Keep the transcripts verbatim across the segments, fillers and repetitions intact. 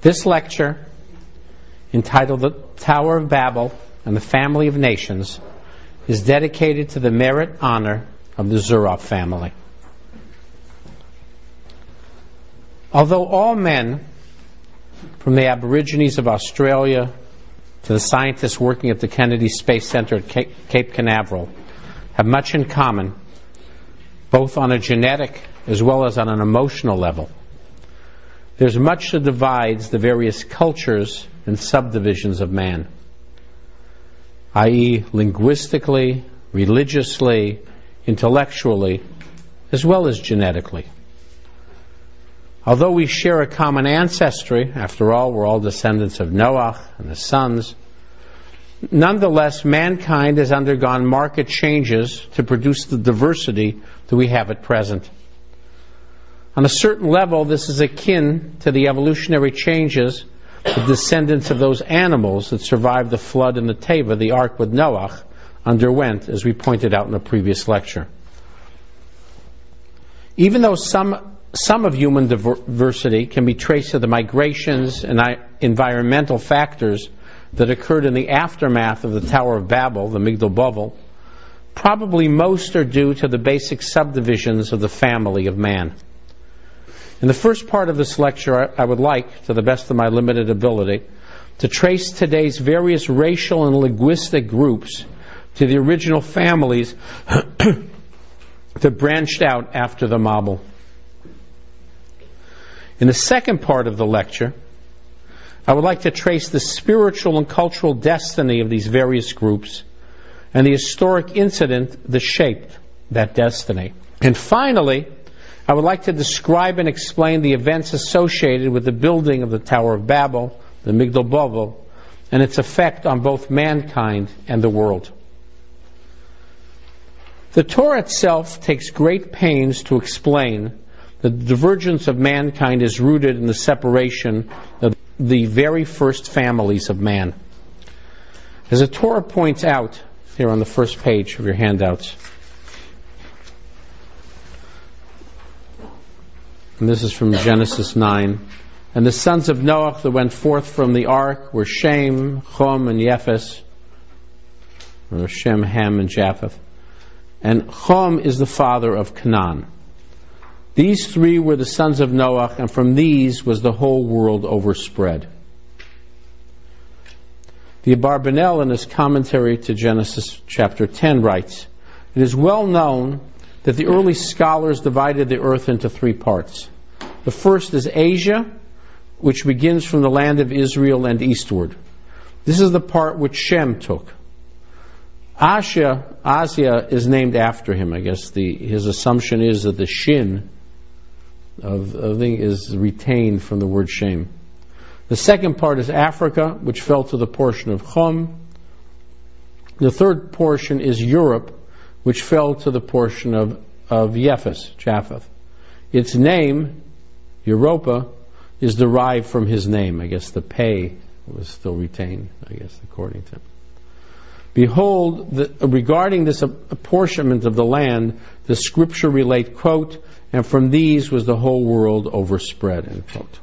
This lecture, entitled The Tower of Babel and the Family of Nations, is dedicated to the merit honor of the Zurov family. Although all men, from the Aborigines of Australia to the scientists working at the Kennedy Space Center at Cape Canaveral, have much in common, both on a genetic as well as on an emotional level, there's much that divides the various cultures and subdivisions of man, that is linguistically, religiously, intellectually, as well as genetically. Although we share a common ancestry, after all, we're all descendants of Noah and his sons, nonetheless, mankind has undergone marked changes to produce the diversity that we have at present. On a certain level, this is akin to the evolutionary changes the descendants of those animals that survived the flood and the Teva, the ark with Noah, underwent, as we pointed out in a previous lecture. Even though some some of human diversity can be traced to the migrations and environmental factors that occurred in the aftermath of the Tower of Babel, the Migdal Bavel, probably most are due to the basic subdivisions of the family of man. In the first part of this lecture, I would like, to the best of my limited ability, to trace today's various racial and linguistic groups to the original families that branched out after the Mabul. In the second part of the lecture, I would like to trace the spiritual and cultural destiny of these various groups and the historic incident that shaped that destiny. And finally, I would like to describe and explain the events associated with the building of the Tower of Babel, the Migdal Bavel, and its effect on both mankind and the world. The Torah itself takes great pains to explain that the divergence of mankind is rooted in the separation of the very first families of man. As the Torah points out here on the first page of your handouts, and this is from Genesis nine, and the sons of Noah that went forth from the ark were Shem, Chom, and Yefes, or Shem, Ham, and Japheth. And Chom is the father of Canaan. These three were the sons of Noah, and from these was the whole world overspread. The Abarbanel, in his commentary to Genesis chapter ten, writes, "It is well known that the early scholars divided the earth into three parts. The first is Asia, which begins from the land of Israel and eastward. This is the part which Shem took. Asia, Asia is named after him. I guess the his assumption is that the shin of, of thing is retained from the word Shem. The second part is Africa, which fell to the portion of Chom. The third portion is Europe, which fell to the portion of, of Yefes, Japheth. Its name, Europa, is derived from his name. I guess the pay was still retained, I guess, according to him. Behold, the, regarding this apportionment of the land, the scripture relate, quote, and from these was the whole world overspread, end quote.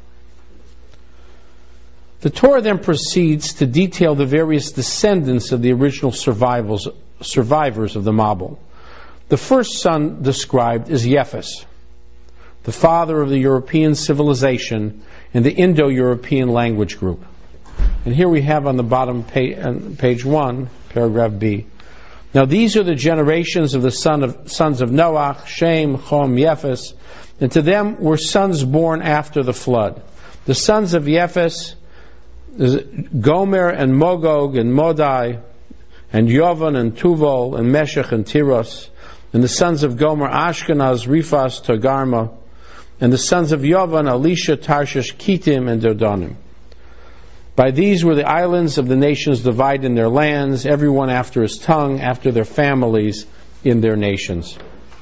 The Torah then proceeds to detail the various descendants of the original survivors, survivors of the Mabul. The first son described is Yefes, the father of the European civilization and the Indo-European language group. And here we have on the bottom page, on page one, paragraph B. Now these are the generations of the son of, sons of Noah, Shem, Chom, Yefes, and to them were sons born after the flood. The sons of Yefes, Gomer and Mogog and Modai, and Yovan and Tuval and Meshech and Tiros, and the sons of Gomer, Ashkenaz, Rifas, Togarma, and the sons of Yovan, Elisha, Tarshish, Kittim, and Dodanim. By these were the islands of the nations divided in their lands, everyone after his tongue, after their families, in their nations.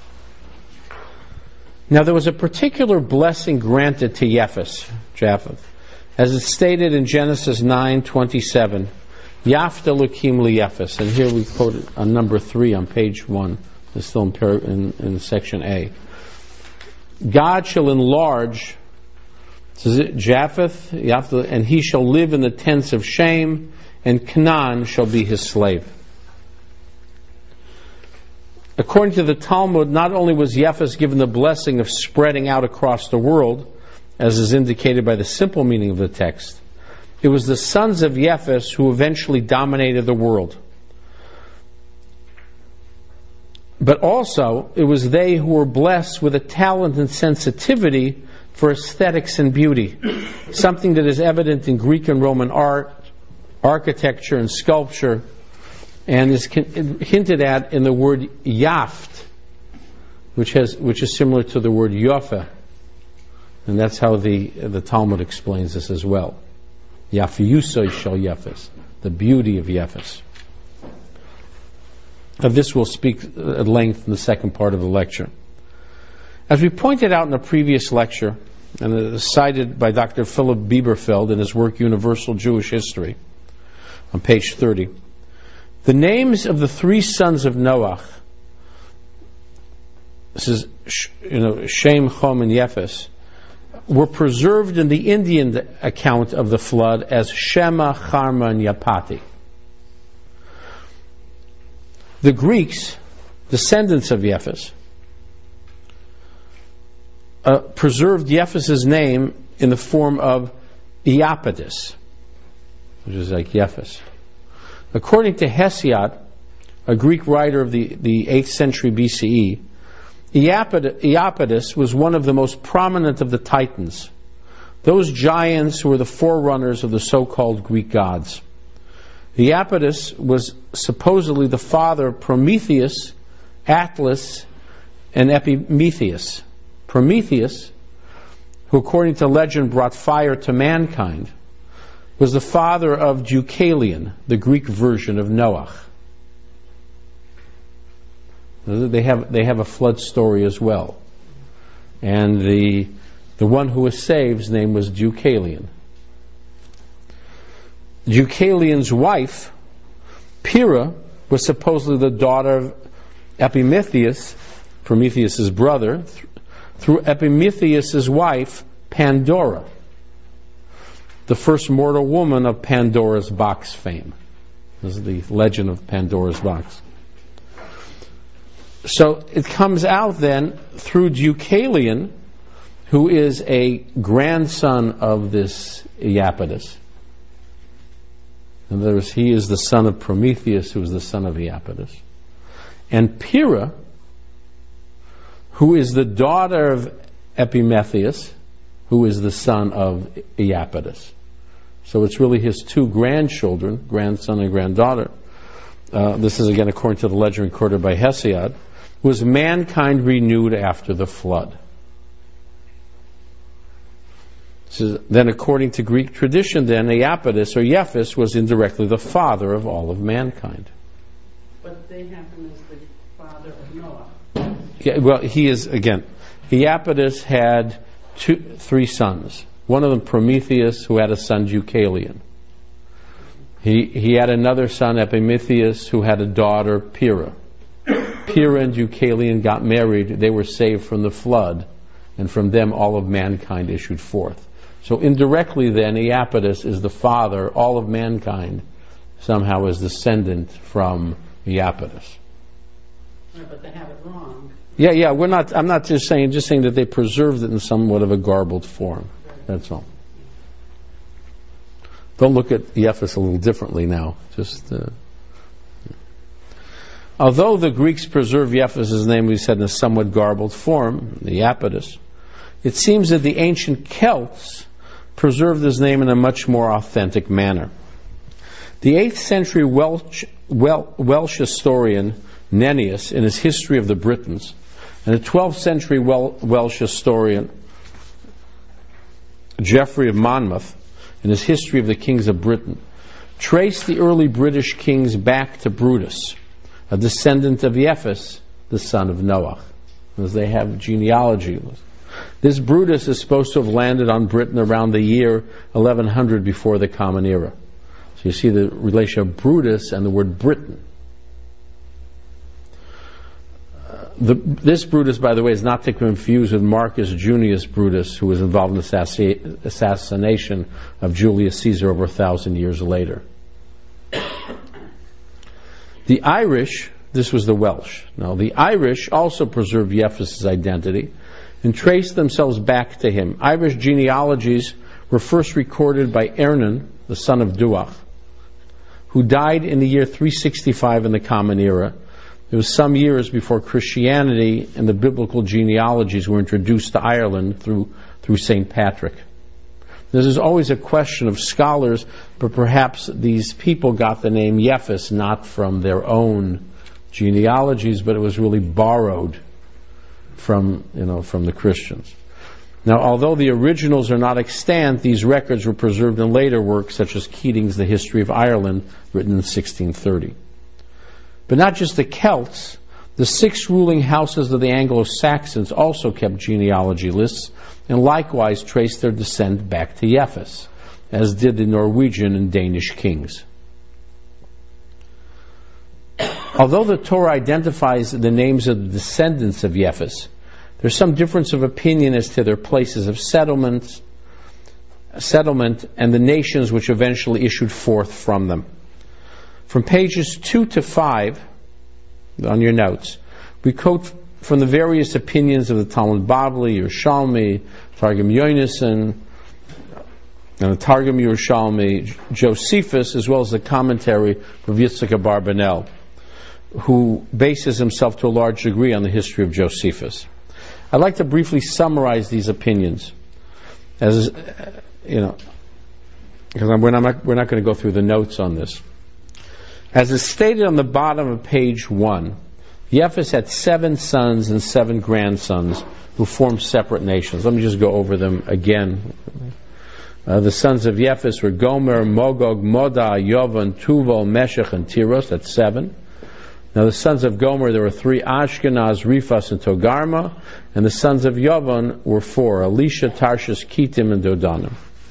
Now there was a particular blessing granted to Yefes, Japheth, as it's stated in Genesis nine twenty-seven, Yafta Lukim Liyefes, and here we quote on number three on page one. It's still in, in, in section A. God shall enlarge It says, Japheth, and he shall live in the tents of Shem, and Canaan shall be his slave. According to the Talmud, not only was Yefes given the blessing of spreading out across the world, as is indicated by the simple meaning of the text, it was the sons of Yefes who eventually dominated the world. But also, it was they who were blessed with a talent and sensitivity for aesthetics and beauty, something that is evident in Greek and Roman art, architecture and sculpture, and is hinted at in the word yaft, which has which is similar to the word yofa, and that's how the the Talmud explains this as well. Yafiyusoi shel Yefes, the beauty of Yefes. Of this we'll speak at length in the second part of the lecture. As we pointed out in a previous lecture, and it is cited by Doctor Philip Bieberfeld in his work Universal Jewish History, on page thirty, the names of the three sons of Noach, this is you know Shem, Chom, and Yefes, were preserved in the Indian account of the flood as Shema, Charma, and Yapati. The Greeks, descendants of Yefes, uh, preserved Yefes' name in the form of Iapetus, which is like Yefes. According to Hesiod, a Greek writer of the, the eighth century B C E, Iapetus was one of the most prominent of the Titans, those giants who were the forerunners of the so-called Greek gods. Iapetus was supposedly the father of Prometheus, Atlas, and Epimetheus. Prometheus, who according to legend brought fire to mankind, was the father of Deucalion, the Greek version of Noach. They have they have a flood story as well, and the the one who was saved's name was Deucalion. Deucalion's wife, Pyrrha, was supposedly the daughter of Epimetheus, Prometheus' brother, th- through Epimetheus' wife, Pandora, the first mortal woman of Pandora's box fame. This is the legend of Pandora's box. So it comes out then through Deucalion, who is a grandson of this Iapetus. In other words, he is the son of Prometheus, who is the son of Iapetus. And Pyrrha, who is the daughter of Epimetheus, who is the son of Iapetus. So it's really his two grandchildren, grandson and granddaughter. Uh, this is again according to the legend recorded by Hesiod. Was mankind renewed after the flood? So then, according to Greek tradition, then Iapetus or Yefes was indirectly the father of all of mankind. But they happen as the father of Noah. Yeah, well, he is again. Iapetus had two, three sons. One of them, Prometheus, who had a son, Deucalion. He he had another son, Epimetheus, who had a daughter, Pyrrha. Pyrrha and Deucalion got married. They were saved from the flood, and from them all of mankind issued forth. So indirectly then, Iapetus is the father, all of mankind somehow is descendant from Iapetus. Right, but they have it wrong. Yeah, yeah, we're not, I'm not just saying, just saying that they preserved it in somewhat of a garbled form. That's all. Don't look at Yefes a little differently now. Just, uh, although the Greeks preserved Yefes' name, we said, in a somewhat garbled form, the Iapetus, it seems that the ancient Celts preserved his name in a much more authentic manner. The eighth century Welsh, Wel, Welsh historian Nennius, in his History of the Britons, and the twelfth century Wel, Welsh historian Geoffrey of Monmouth, in his History of the Kings of Britain, traced the early British kings back to Brutus, a descendant of Yefes, the son of Noach, as they have genealogy. This Brutus is supposed to have landed on Britain around the year eleven hundred before the Common Era. So you see the relation of Brutus and the word Britain. Uh, the, this Brutus, by the way, is not to confuse with Marcus Junius Brutus, who was involved in the assass- assassination of Julius Caesar over a thousand years later. The Irish, this was the Welsh. Now, the Irish also preserved Jephthah's identity and traced themselves back to him. Irish genealogies were first recorded by Ernan, the son of Duach, who died in the year three sixty-five in the Common Era. It was some years before Christianity and the biblical genealogies were introduced to Ireland through, through Saint Patrick. This is always a question of scholars, but perhaps these people got the name Jephthah not from their own genealogies, but it was really borrowed from, you know, from the Christians. Now, although the originals are not extant, these records were preserved in later works, such as Keating's The History of Ireland, written in sixteen thirty. But not just the Celts, the six ruling houses of the Anglo-Saxons also kept genealogy lists and likewise traced their descent back to Jephthah, as did the Norwegian and Danish kings. Although the Torah identifies the names of the descendants of Jephthah, there's some difference of opinion as to their places of settlement, settlement and the nations which eventually issued forth from them. From pages two to five, on your notes, we quote from the various opinions of the Talmud Bavli, Yerushalmi, Targum Yonason, and the Targum Yerushalmi, Josephus, as well as the commentary of Yitzchak Abarbanel, who bases himself to a large degree on the history of Josephus. I'd like to briefly summarize these opinions, as you know, because we're not, we're not going to go through the notes on this. As is stated on the bottom of page one, Jephthah had seven sons and seven grandsons who formed separate nations. Let me just go over them again. Uh, the sons of Jephthah were Gomer, Mogog, Moda, Yovan, Tuval, Meshech, and Tiros. That's seven. Now the sons of Gomer, there were three, Ashkenaz, Rifas, and Togarma. And the sons of Yovan were four, Elisha, Tarshish, Kittim, and Dodanim.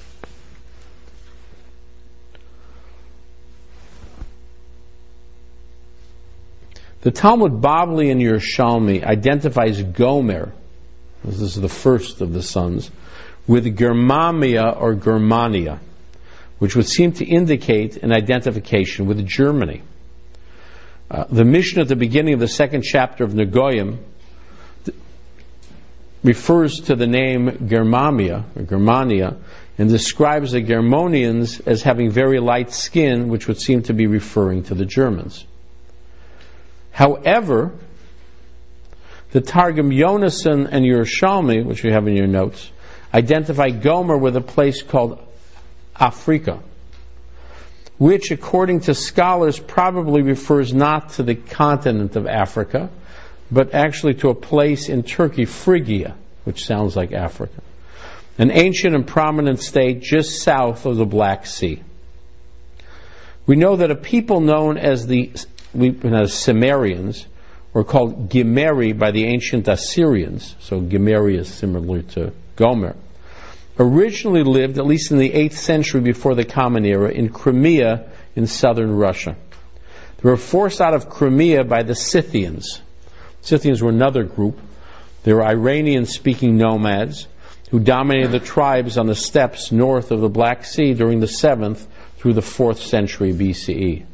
The Talmud Bavli and Yerushalmi identifies Gomer, this is the first of the sons, with Germania or Germania, which would seem to indicate an identification with Germany. Uh, the Mishnah at the beginning of the second chapter of Negoim th- refers to the name Germania or Germania and describes the Germanians as having very light skin, which would seem to be referring to the Germans. However, the Targum Yonason and Yerushalmi, which you have in your notes, identify Gomer with a place called Africa, which, according to scholars, probably refers not to the continent of Africa, but actually to a place in Turkey, Phrygia, which sounds like Africa, an ancient and prominent state just south of the Black Sea. We know that a people known as the we as Cimmerians were called Gimeri by the ancient Assyrians, so Gimeri is similar to Gomer, originally lived, at least in the eighth century before the Common Era, in Crimea in southern Russia. They were forced out of Crimea by the Scythians. Scythians were another group. They were Iranian-speaking nomads who dominated the tribes on the steppes north of the Black Sea during the seventh through the fourth century B C E.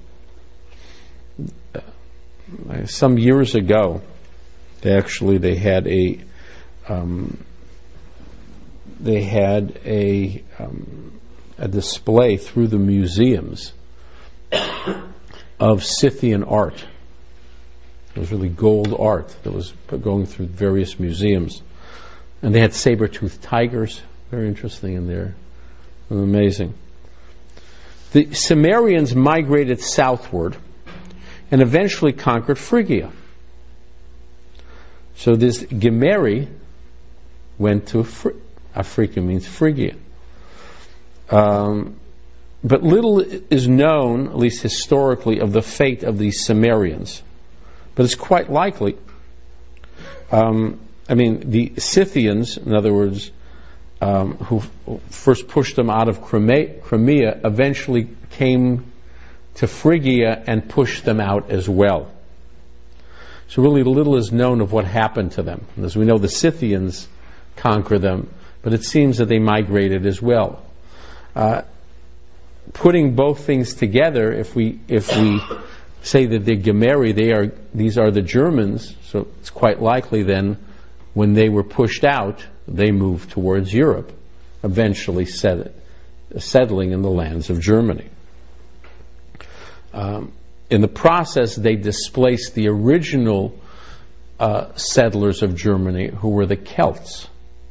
Some years ago, they actually they had a um, they had a um, a display through the museums of Scythian art. It was really gold art that was going through various museums, and they had saber-toothed tigers. Very interesting in there. It was amazing. The Cimmerians migrated southward and eventually conquered Phrygia. So this Gimeri went to Phrygia. Africa means Phrygia. Um, but little is known, at least historically, of the fate of these Cimmerians. But it's quite likely. Um, I mean, the Scythians, in other words, um, who first pushed them out of Crimea, Crimea, eventually came to Phrygia and pushed them out as well. So really little is known of what happened to them. As we know, the Scythians conquer them, but it seems that they migrated as well. Uh, putting both things together, if we if we say that the Gemeri, they are these are the Germans, so it's quite likely then when they were pushed out, they moved towards Europe, eventually set, settling in the lands of Germany. Um, in the process, they displaced the original uh, settlers of Germany, who were the Celts.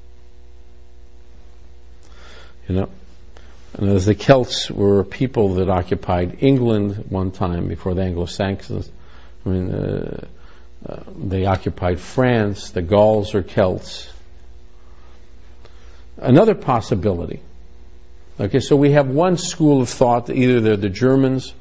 You know, and as the Celts were a people that occupied England at one time before the Anglo-Saxons. I mean, uh, uh, they occupied France. The Gauls are Celts. Another possibility. Okay, so we have one school of thought that either they're the Germans,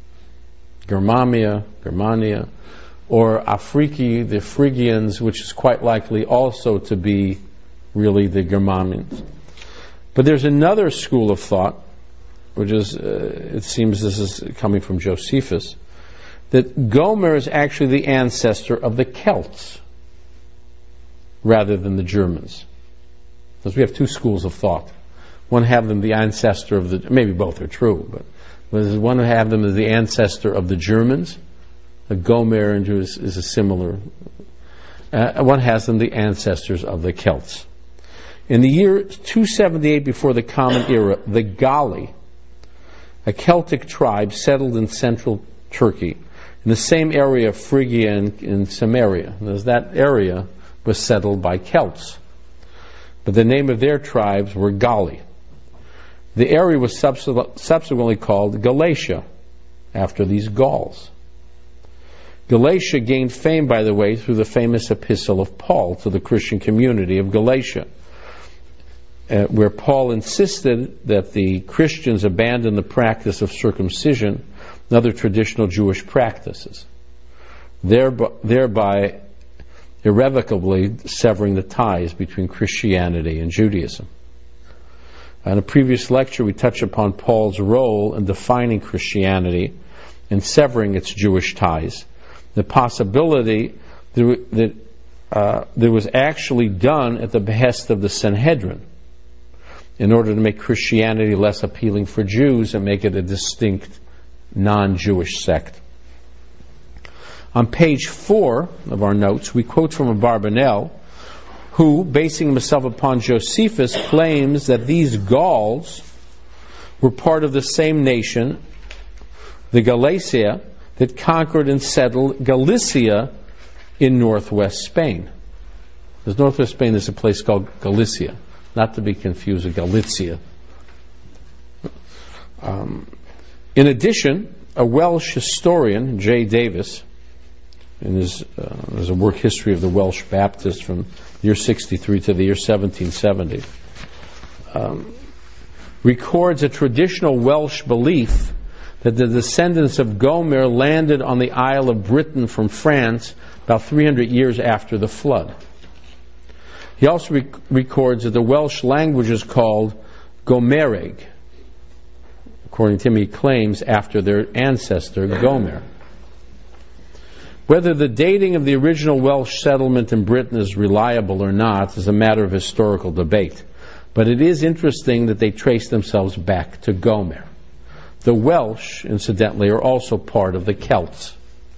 Germania, Germania, or Afriki, the Phrygians, which is quite likely also to be really the Germanians. But there's another school of thought, which is, uh, it seems this is coming from Josephus, that Gomer is actually the ancestor of the Celts rather than the Germans. Because we have two schools of thought. One have them the ancestor of the, maybe both are true, but one have them as the ancestor of the Germans. The Gomer is, is a similar. Uh, one has them the ancestors of the Celts. In the year two seventy-eight before the Common Era, the Galli, a Celtic tribe, settled in central Turkey, in the same area of Phrygia and, and Samaria. As that area was settled by Celts. But the name of their tribes were Galli. The area was subsequently called Galatia, after these Gauls. Galatia gained fame, by the way, through the famous epistle of Paul to the Christian community of Galatia, uh, where Paul insisted that the Christians abandon the practice of circumcision and other traditional Jewish practices, thereby, thereby irrevocably severing the ties between Christianity and Judaism. In a previous lecture, we touched upon Paul's role in defining Christianity and severing its Jewish ties. The possibility that uh, that was actually done at the behest of the Sanhedrin in order to make Christianity less appealing for Jews and make it a distinct non-Jewish sect. On page four of our notes, we quote from Abarbanel, who, basing himself upon Josephus, claims that these Gauls were part of the same nation, the Galatia, that conquered and settled Galicia in northwest Spain. Because northwest Spain is a place called Galicia, not to be confused with Galicia. Um, in addition, a Welsh historian, J. Davis, in his uh, there's a work history of the Welsh Baptists from year sixty-three to the year seventeen seventy, um, records a traditional Welsh belief that the descendants of Gomer landed on the Isle of Britain from France about three hundred years after the flood. He also rec- records that the Welsh language is called Gomereg, according to him, he claims after their ancestor Gomer. Whether the dating of the original Welsh settlement in Britain is reliable or not is a matter of historical debate. But it is interesting that they trace themselves back to Gomer. The Welsh, incidentally, are also part of the Celts.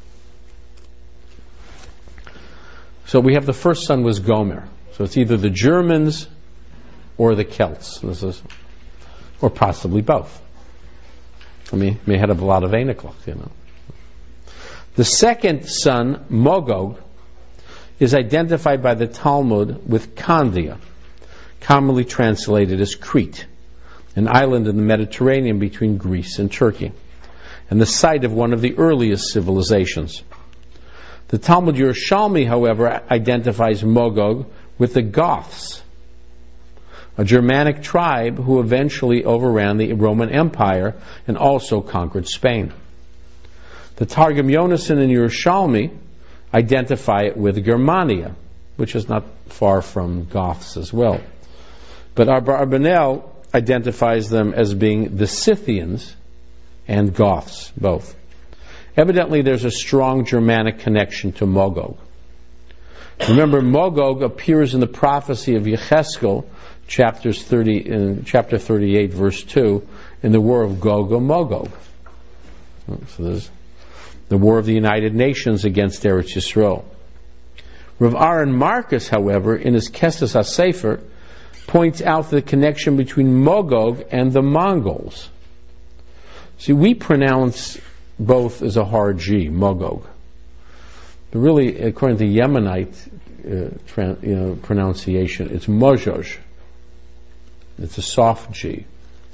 So we have the first son was Gomer. So it's either the Germans or the Celts. This is, or possibly both. I mean, may have a lot of Anakluk, you know. The second son, Mogog, is identified by the Talmud with Candia, commonly translated as Crete, an island in the Mediterranean between Greece and Turkey, and the site of one of the earliest civilizations. The Talmud Yerushalmi, however, identifies Mogog with the Goths, a Germanic tribe who eventually overran the Roman Empire and also conquered Spain. The Targum Yonasan and Yerushalmi identify it with Germania, which is not far from Goths as well. But Abarbanel identifies them as being the Scythians and Goths, both. Evidently, there's a strong Germanic connection to Magog. Remember, Magog appears in the prophecy of Yecheskel, chapters thirty, in chapter thirty-eight, verse two, in the war of Gog and Magog. So there's the war of the United Nations against Eretz Yisrael. Rav Aaron Marcus, however, in his Kestes HaSefer, points out the connection between Magog and the Mongols. See, we pronounce both as a hard G, Magog. But really, according to Yemenite uh, tran- you know, pronunciation, it's Mojoj. It's a soft G.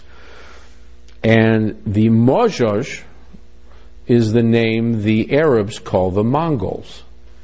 And the Mojoj is the name the Arabs call the Mongols.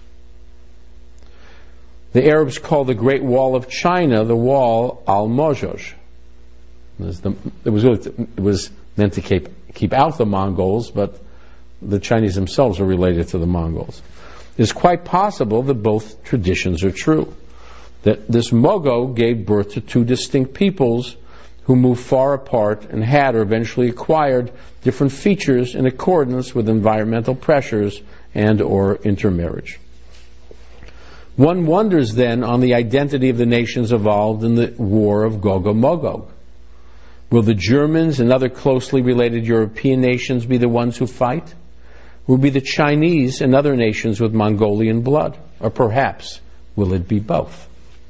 The Arabs call the Great Wall of China the Wall al-Mojoj. It was, it was meant to keep, keep out the Mongols, but the Chinese themselves are related to the Mongols. It's quite possible that both traditions are true. That this Magog gave birth to two distinct peoples who moved far apart and had or eventually acquired different features in accordance with environmental pressures and or intermarriage. One wonders then on the identity of the nations involved in the war of Gog and Magog. Will the Germans and other closely related European nations be the ones who fight? Will it be the Chinese and other nations with Mongolian blood? Or perhaps will it be both?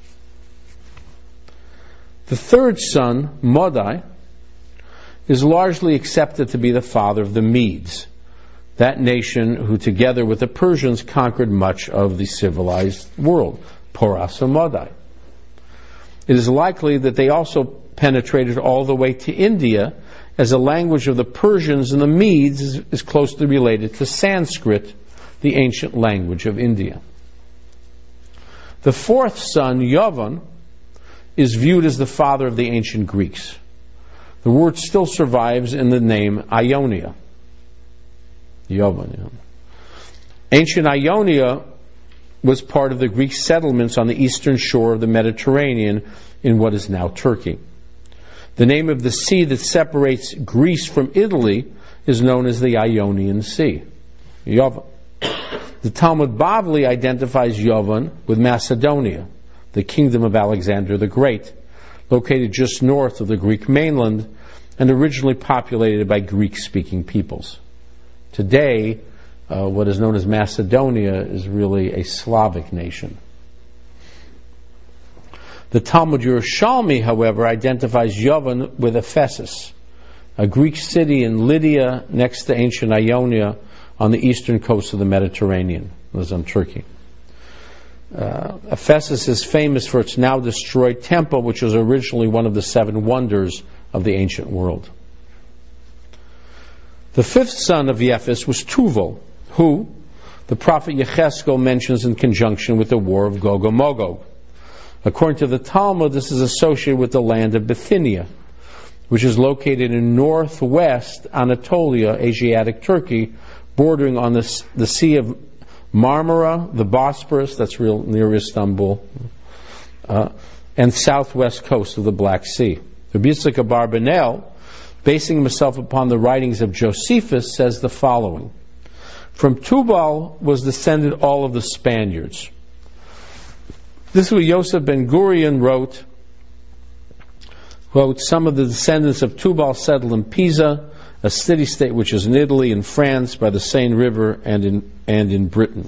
The third son, Modai, is largely accepted to be the father of the Medes, that nation who together with the Persians conquered much of the civilized world, Poras and Modai. It is likely that they also penetrated all the way to India, as the language of the Persians and the Medes is, is closely related to Sanskrit, the ancient language of India. The fourth son, Yovan, is viewed as the father of the ancient Greeks. The word still survives in the name Ionia. Yovan, yeah. Ancient Ionia was part of the Greek settlements on the eastern shore of the Mediterranean in what is now Turkey. The name of the sea that separates Greece from Italy is known as the Ionian Sea. Yovan. The Talmud Bavli identifies Yovan with Macedonia, the kingdom of Alexander the Great, located just north of the Greek mainland and originally populated by Greek-speaking peoples. Today, uh, what is known as Macedonia is really a Slavic nation. The Talmud Yerushalmi, however, identifies Yovan with Ephesus, a Greek city in Lydia next to ancient Ionia on the eastern coast of the Mediterranean. It was in Turkey. Uh, Ephesus is famous for its now destroyed temple, which was originally one of the seven wonders of the ancient world. The fifth son of Yefes was Tuval, who the prophet Yecheskel mentions in conjunction with the war of Gog and Magog. According to the Talmud, this is associated with the land of Bithynia, which is located in northwest Anatolia, Asiatic Turkey, bordering on the, the Sea of Marmara, the Bosporus, that's real near Istanbul, uh, and southwest coast of the Black Sea. Rabbi Yitzchak Abarbanel, basing himself upon the writings of Josephus, says the following: From Tubal was descended all of the Spaniards. This is what Yosef ben Gurion wrote. Quote, some of the descendants of Tubal settled in Pisa, a city-state which is in Italy and France by the Seine River and in and in Britain.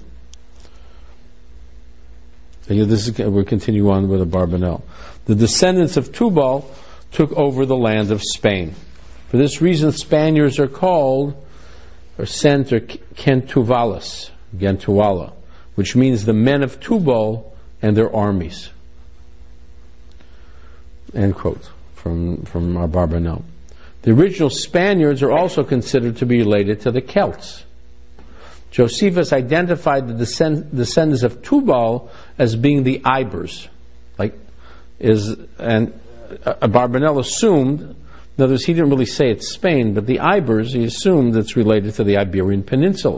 And this is, we'll continue on with the Barbanel. The descendants of Tubal took over the land of Spain. For this reason, Spaniards are called, or sent, or Kentuvalas, Gentuala, which means the men of Tubal and their armies. End quote from, from our Barbanel. The original Spaniards are also considered to be related to the Celts. Josephus identified the descend, descendants of Tubal as being the Ibers, like is and uh, Barbanel assumed. In other words, he didn't really say it's Spain, but the Ibers, he assumed it's related to the Iberian Peninsula.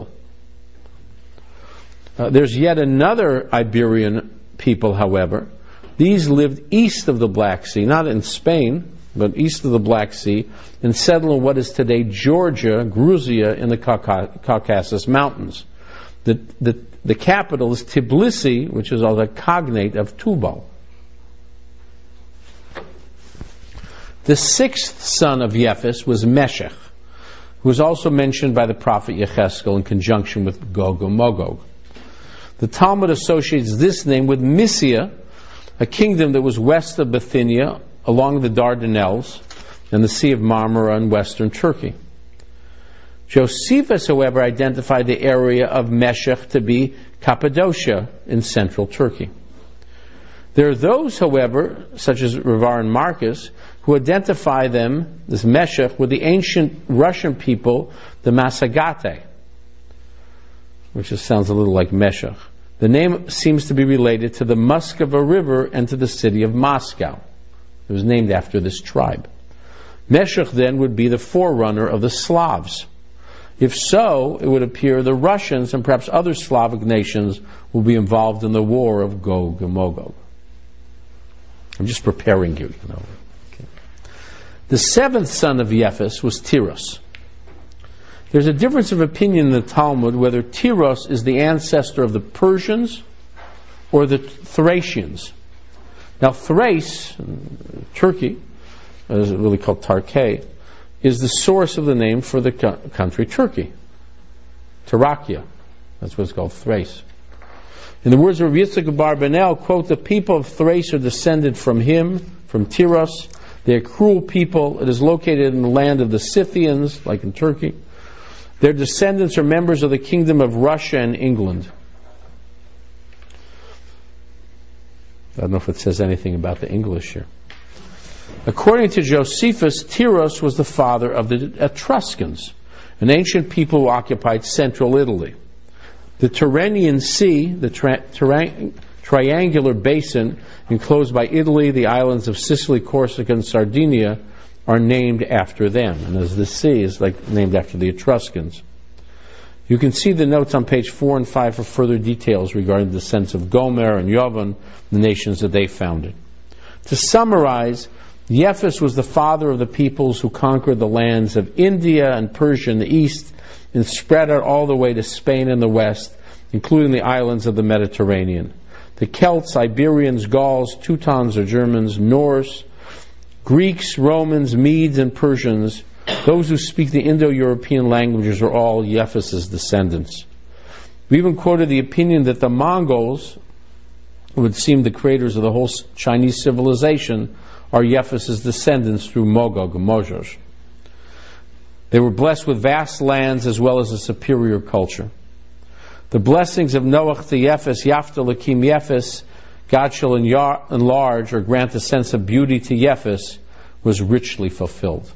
Uh, there's yet another Iberian people, however. These lived east of the Black Sea, not in Spain, but east of the Black Sea, and settled in what is today Georgia, Gruzia, in the Caucasus Mountains. The, the, the capital is Tbilisi, which is also a cognate of Tubal. The sixth son of Yefes was Meshech, who was also mentioned by the prophet Yecheskel in conjunction with Gog and Magog. The Talmud associates this name with Mysia, a kingdom that was west of Bithynia, along the Dardanelles and the Sea of Marmara in western Turkey. Josephus, however, identified the area of Meshech to be Cappadocia in central Turkey. There are those, however, such as Ravar and Marcus, who identify them, this Meshech, with the ancient Russian people, the Masagate, which just sounds a little like Meshech. The name seems to be related to the Muskova River and to the city of Moscow. It was named after this tribe. Meshech then would be the forerunner of the Slavs. If so, it would appear the Russians and perhaps other Slavic nations will be involved in the war of Gog and Magog. I'm just preparing you, you know. Okay. The seventh son of Yefes was Tiros. There's a difference of opinion in the Talmud whether Tiros is the ancestor of the Persians or the Thracians. Now, Thrace, Turkey, as it's really called Tarkei, is the source of the name for the co- country Turkey. Tarakia. That's what it's called, Thrace. In the words of Yitzchak Bar Benel, quote, the people of Thrace are descended from him, from Tiros. They are cruel people. It is located in the land of the Scythians, like in Turkey. Their descendants are members of the kingdom of Russia and England. I don't know if it says anything about the English here. According to Josephus, Tiros was the father of the Etruscans, an ancient people who occupied central Italy. The Tyrrhenian Sea, the tri- tri- triangular basin enclosed by Italy, the islands of Sicily, Corsica, and Sardinia, are named after them. And as the sea is like named after the Etruscans. You can see the notes on page four and five for further details regarding the descents of Gomer and Yovan, the nations that they founded. To summarize, Yefes was the father of the peoples who conquered the lands of India and Persia in the east and spread out all the way to Spain in the west, including the islands of the Mediterranean. The Celts, Iberians, Gauls, Teutons or Germans, Norse, Greeks, Romans, Medes, and Persians, those who speak the Indo-European languages are all Yefes' descendants. We even quoted the opinion that the Mongols, who would seem the creators of the whole Chinese civilization, are Yefes' descendants through Mogog and Mojoj. They were blessed with vast lands as well as a superior culture. The blessings of Noach to Yefes, Yafta Lakim Yefes, God shall enlarge or grant a sense of beauty to Yefes, was richly fulfilled.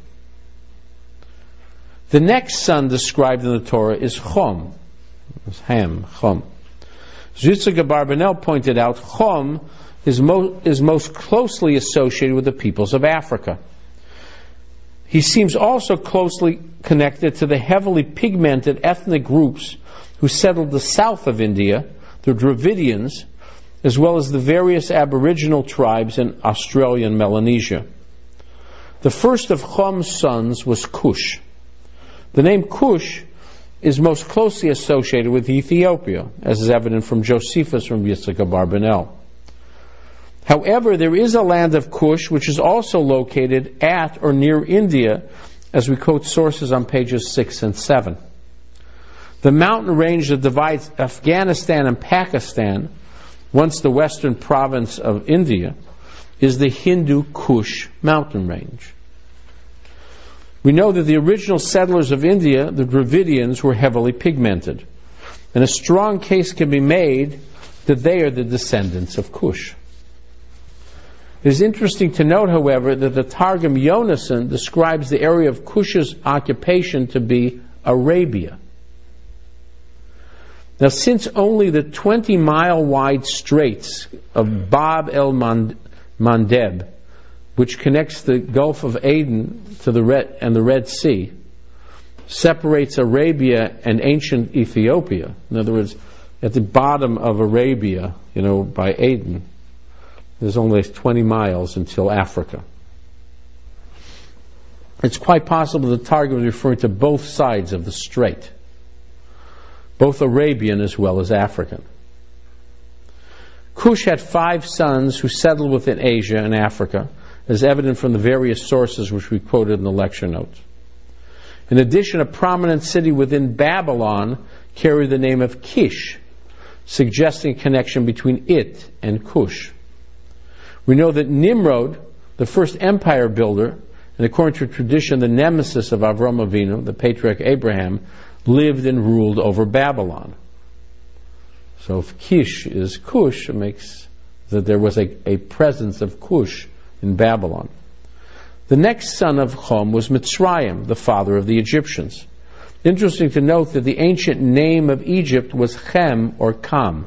The next son described in the Torah is Chom. It's Ham, Chom. Yitzchak Bar Benel pointed out, Chom is, mo- is most closely associated with the peoples of Africa. He seems also closely connected to the heavily pigmented ethnic groups who settled the south of India, the Dravidians, as well as the various aboriginal tribes in Australia and Melanesia. The first of Chom's sons was Cush. The name Cush is most closely associated with Ethiopia, as is evident from Josephus from Yitzchak Bar Benel. However, there is a land of Cush which is also located at or near India, as we quote sources on pages six and seven. The mountain range that divides Afghanistan and Pakistan, once the western province of India, is the Hindu Kush mountain range. We know that the original settlers of India, the Dravidians, were heavily pigmented, and a strong case can be made that they are the descendants of Cush. It is interesting to note, however, that the Targum Yonasan describes the area of Cush's occupation to be Arabia. Now, since only the twenty-mile wide straits of Bab el-Mandeb, which connects the Gulf of Aden to the Red and the Red Sea, separates Arabia and ancient Ethiopia. In other words, at the bottom of Arabia, you know, by Aden, there's only twenty miles until Africa. it's quite possible the target was referring to both sides of the strait, both Arabian as well as African. Cush had five sons who settled within Asia and Africa, as evident from the various sources which we quoted in the lecture notes. In addition, a prominent city within Babylon carried the name of Kish, suggesting a connection between it and Cush. We know that Nimrod, the first empire builder, and according to tradition, the nemesis of Avram Avinu, the patriarch Abraham, lived and ruled over Babylon. So if Kish is Cush, it makes that there was a, a presence of Cush in Babylon. The next son of Chum was Mitzrayim, the father of the Egyptians. Interesting to note that the ancient name of Egypt was Chem or Kam.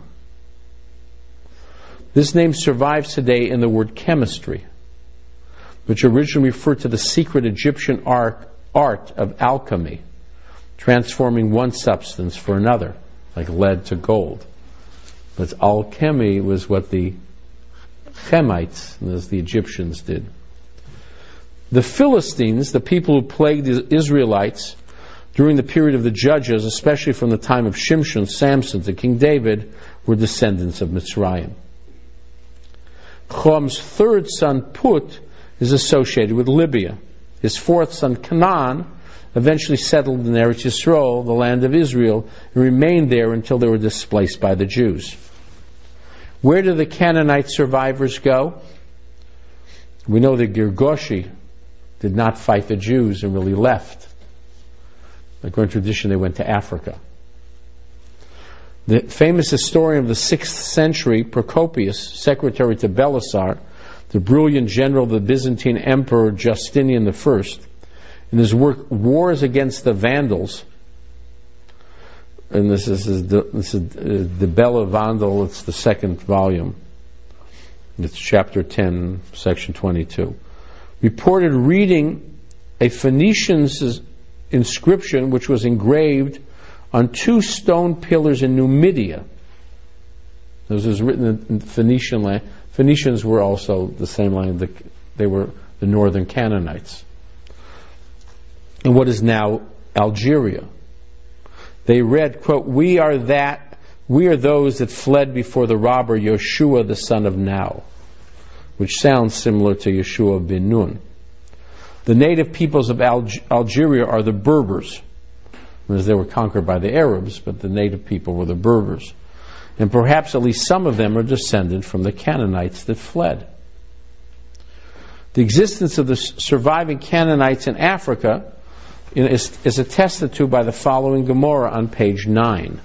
This name survives today in the word chemistry, which originally referred to the secret Egyptian art, art of alchemy, transforming one substance for another, like lead to gold. But alchemy was what the Chemites, as the Egyptians, did. The Philistines, the people who plagued the Israelites during the period of the Judges, especially from the time of Shimshon, Samson to King David, were descendants of Mitzrayim. Chum's third son, Put, is associated with Libya. His fourth son, Canaan, eventually settled in Eretz Yisrael, the land of Israel, and remained there until they were displaced by the Jews. Where did the Canaanite survivors go? We know that Girgoshi did not fight the Jews and really left. According to tradition, they went to Africa. The famous historian of the sixth century, Procopius, secretary to Belisar, the brilliant general of the Byzantine Emperor Justinian the First, in his work Wars Against the Vandals, and this is, this is, the, this is uh, the Bella Vandal, it's the second volume, it's chapter ten, section twenty-two, reported reading a Phoenician's inscription which was engraved on two stone pillars in Numidia. This was written in Phoenician land. Phoenicians were also the same land, that they were the northern Canaanites. In what is now Algeria. They read, quote, "We are that, we are those that fled before the robber Yeshua the son of Nau," which sounds similar to Yeshua bin Nun. The native peoples of Alg- Algeria are the Berbers, as they were conquered by the Arabs, but the native people were the Berbers. And perhaps at least some of them are descended from the Canaanites that fled. The existence of the surviving Canaanites in Africa is, is attested to by the following Gemara on page nine.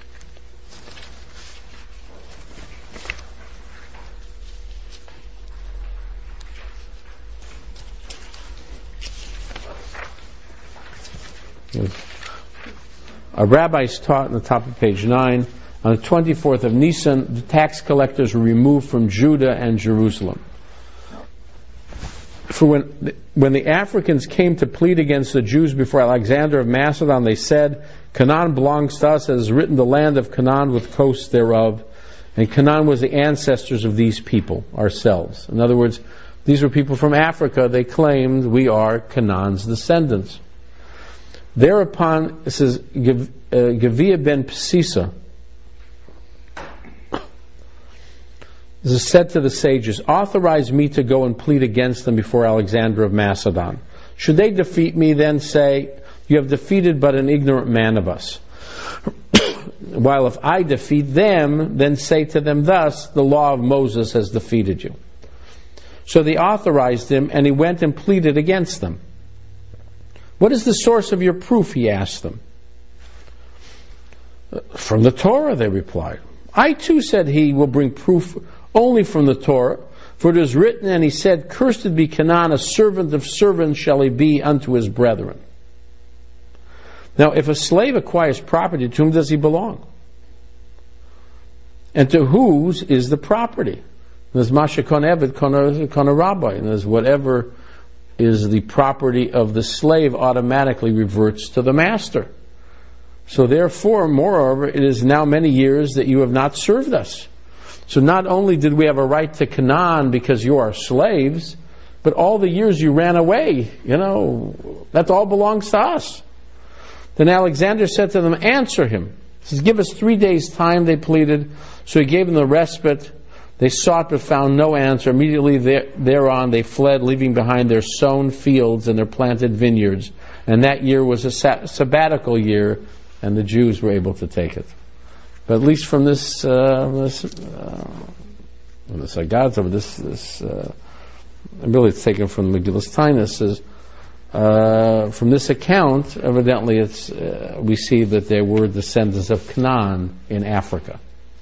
Our rabbis taught on the top of page nine, on the twenty-fourth of Nisan, the tax collectors were removed from Judah and Jerusalem. For when, when the Africans came to plead against the Jews before Alexander of Macedon, they said, "Canaan belongs to us, as is written, the land of Canaan with coasts thereof." And Canaan was the ancestors of these people, ourselves. In other words, these were people from Africa. They claimed we are Canaan's descendants. Thereupon, it says, Gavia ben Psisa, this is said to the sages, "Authorize me to go and plead against them before Alexander of Macedon. Should they defeat me, then say, you have defeated but an ignorant man of us. While if I defeat them, then say to them thus, the law of Moses has defeated you." So they authorized him, and he went and pleaded against them. "What is the source of your proof?" he asked them. "From the Torah," they replied. "I too," said he, "will bring proof only from the Torah. For it is written, and he said, Cursed be Canaan, a servant of servants shall he be unto his brethren." Now, if a slave acquires property, to whom does he belong? And to whose is the property? There's Masha kon Eved kon a rabbi, and there's whatever is the property of the slave automatically reverts to the master. So therefore, moreover, it is now many years that you have not served us. So not only did we have a right to Canaan because you are slaves, but all the years you ran away, you know, that all belongs to us. Then Alexander said to them, answer him. He says, give us three days' time, they pleaded. So he gave them the respite. They sought but found no answer. Immediately there, thereon they fled, leaving behind their sown fields and their planted vineyards. And that year was a sa- sabbatical year, and the Jews were able to take it. But at least from this, uh, this, uh, this Agadah, this, this, uh, really it's taken from Megillas Taanis, says, uh, from this account, evidently it's, uh, we see that there were descendants of Canaan in Africa.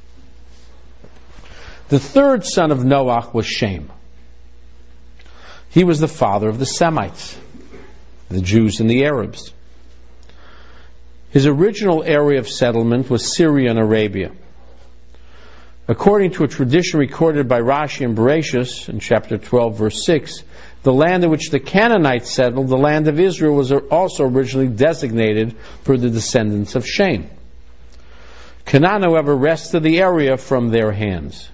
The third son of Noach was Shem. He was the father of the Semites, the Jews and the Arabs. His original area of settlement was Syria and Arabia. According to a tradition recorded by Rashi and Bereshis in chapter twelve, verse six, the land in which the Canaanites settled, the land of Israel, was also originally designated for the descendants of Shem. Canaan, however, wrested the area from their hands.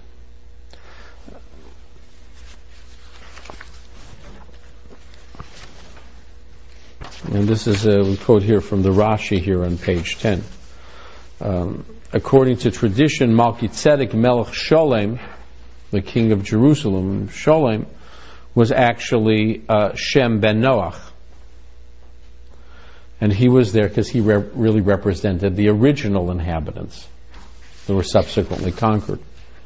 And this is a we quote here from the Rashi here on page ten. Um, according to tradition, Melchizedek Melech Sholem, the king of Jerusalem, Sholem, was actually uh, Shem ben Noach. And he was there because he re- really represented the original inhabitants that were subsequently conquered.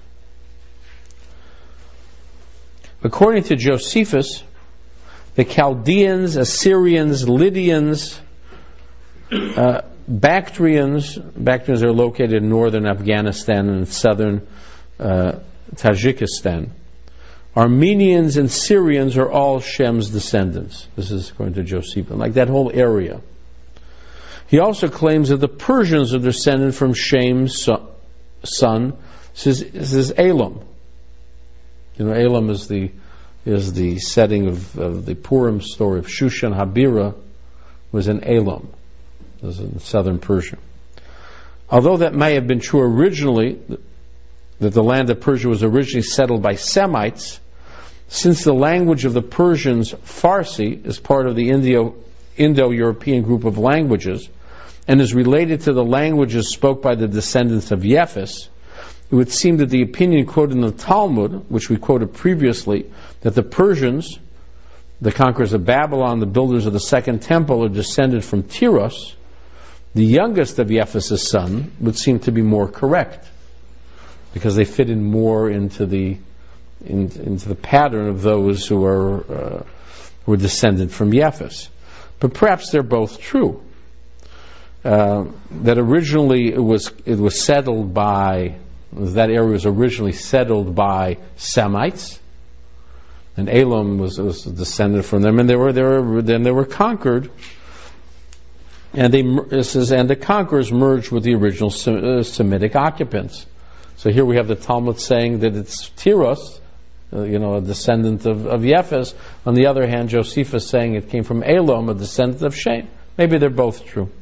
According to Josephus, the Chaldeans, Assyrians, Lydians, uh, Bactrians, Bactrians are located in northern Afghanistan and southern uh, Tajikistan. Armenians and Syrians are all Shem's descendants. This is according to Josephus, like that whole area. He also claims that the Persians are descended from Shem's son. This is, this is Elam. You know, Elam is the is the setting of, of the Purim story of Shushan Habira, was in Elam. It was in southern Persia. Although that may have been true originally, that the land of Persia was originally settled by Semites, since the language of the Persians, Farsi, is part of the Indo, Indo-European group of languages and is related to the languages spoke by the descendants of Yefes, it would seem that the opinion quoted in the Talmud, which we quoted previously, that the Persians, the conquerors of Babylon, the builders of the second temple, are descended from Tyros, the youngest of Yefes' son, would seem to be more correct, because they fit in more into the in, into the pattern of those who are uh, were descended from Yefes. But perhaps they're both true. Uh, that originally it was it was settled by that area was originally settled by Semites, and Elam was, was descended from them, and they were, they were then they were conquered, and they it says, and the conquerors merged with the original Semitic occupants. So here we have the Talmud saying that it's Tyros, uh, you know, a descendant of, of Yefes. On the other hand, Josephus saying it came from Elam, a descendant of Shem. Maybe they're both true.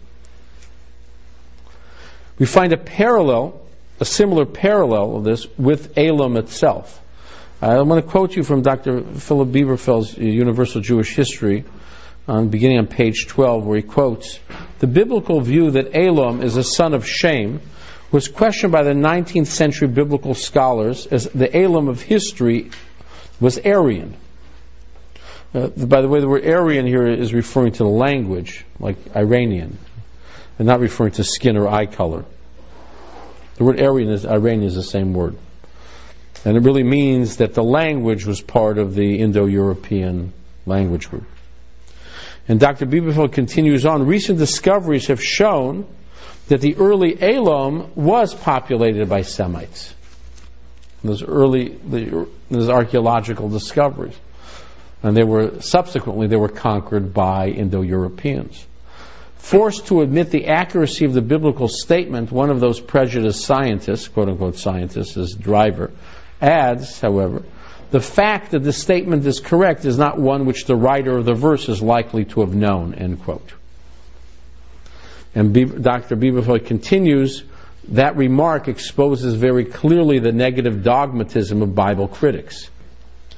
We find a parallel, a similar parallel of this with Elam itself. I want to quote you from Doctor Philip Bieberfeld's Universal Jewish History, um, beginning on page twelve, where he quotes, "The biblical view that Elam is a son of Shem was questioned by the nineteenth century biblical scholars, as the Elam of history was Aryan." Uh, by the way, the word Aryan here is referring to the language, like Iranian, and not referring to skin or eye color. The word Aryan is Iranian is the same word. And it really means that the language was part of the Indo-European language group. And Doctor Bieberfeld continues on, recent discoveries have shown that the early Elam was populated by Semites. Those early, the, those archaeological discoveries. And they were, subsequently, they were conquered by Indo-Europeans. Forced to admit the accuracy of the biblical statement, one of those prejudiced scientists, quote-unquote scientists, is Driver, adds, however, the fact that the statement is correct is not one which the writer of the verse is likely to have known, end quote. And Be- Doctor Bieberfeld continues, that remark exposes very clearly the negative dogmatism of Bible critics.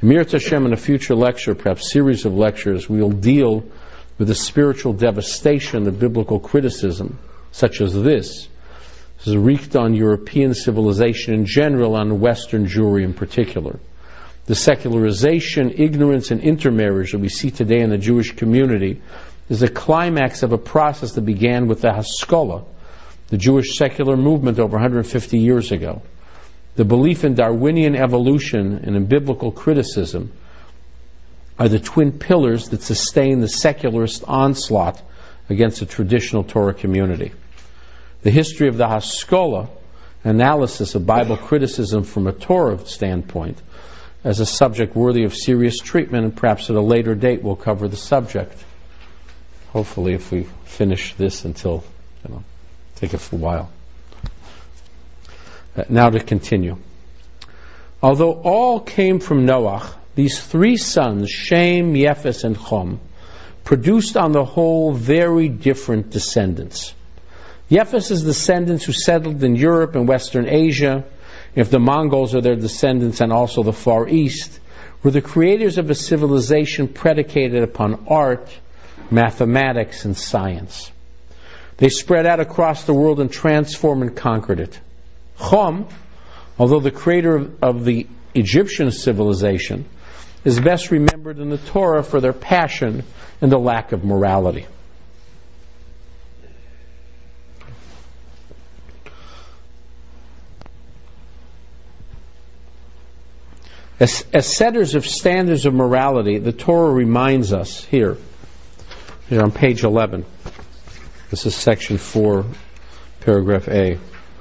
Mir Hashem, in a future lecture, perhaps series of lectures, we will deal with the spiritual devastation of biblical criticism, such as this. This is wreaked on European civilization in general, on Western Jewry in particular. The secularization, ignorance, and intermarriage that we see today in the Jewish community is the climax of a process that began with the Haskalah, the Jewish secular movement over one hundred fifty years ago. The belief in Darwinian evolution and in biblical criticism are the twin pillars that sustain the secularist onslaught against the traditional Torah community. The history of the Haskalah, analysis of Bible criticism from a Torah standpoint, as a subject worthy of serious treatment, and perhaps at a later date we'll cover the subject. Hopefully, if we finish this until, you know, take a while. Uh, now to continue. Although all came from Noach, these three sons, Shem, Yefes, and Chom, produced on the whole very different descendants. Yefes' descendants who settled in Europe and Western Asia, if the Mongols are their descendants, and also the Far East, were the creators of a civilization predicated upon art, mathematics, and science. They spread out across the world and transformed and conquered it. Chom, although the creator of the Egyptian civilization, is best remembered in the Torah for their passion and the lack of morality. As, as setters of standards of morality, the Torah reminds us here, here on page eleven. This is section four, paragraph A.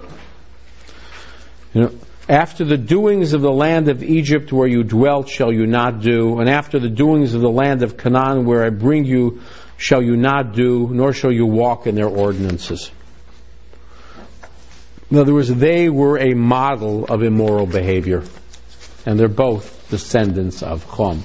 You know, after the doings of the land of Egypt where you dwelt shall you not do, and after the doings of the land of Canaan where I bring you shall you not do, nor shall you walk in their ordinances. In other words, they were a model of immoral behavior, and they're both descendants of Chom.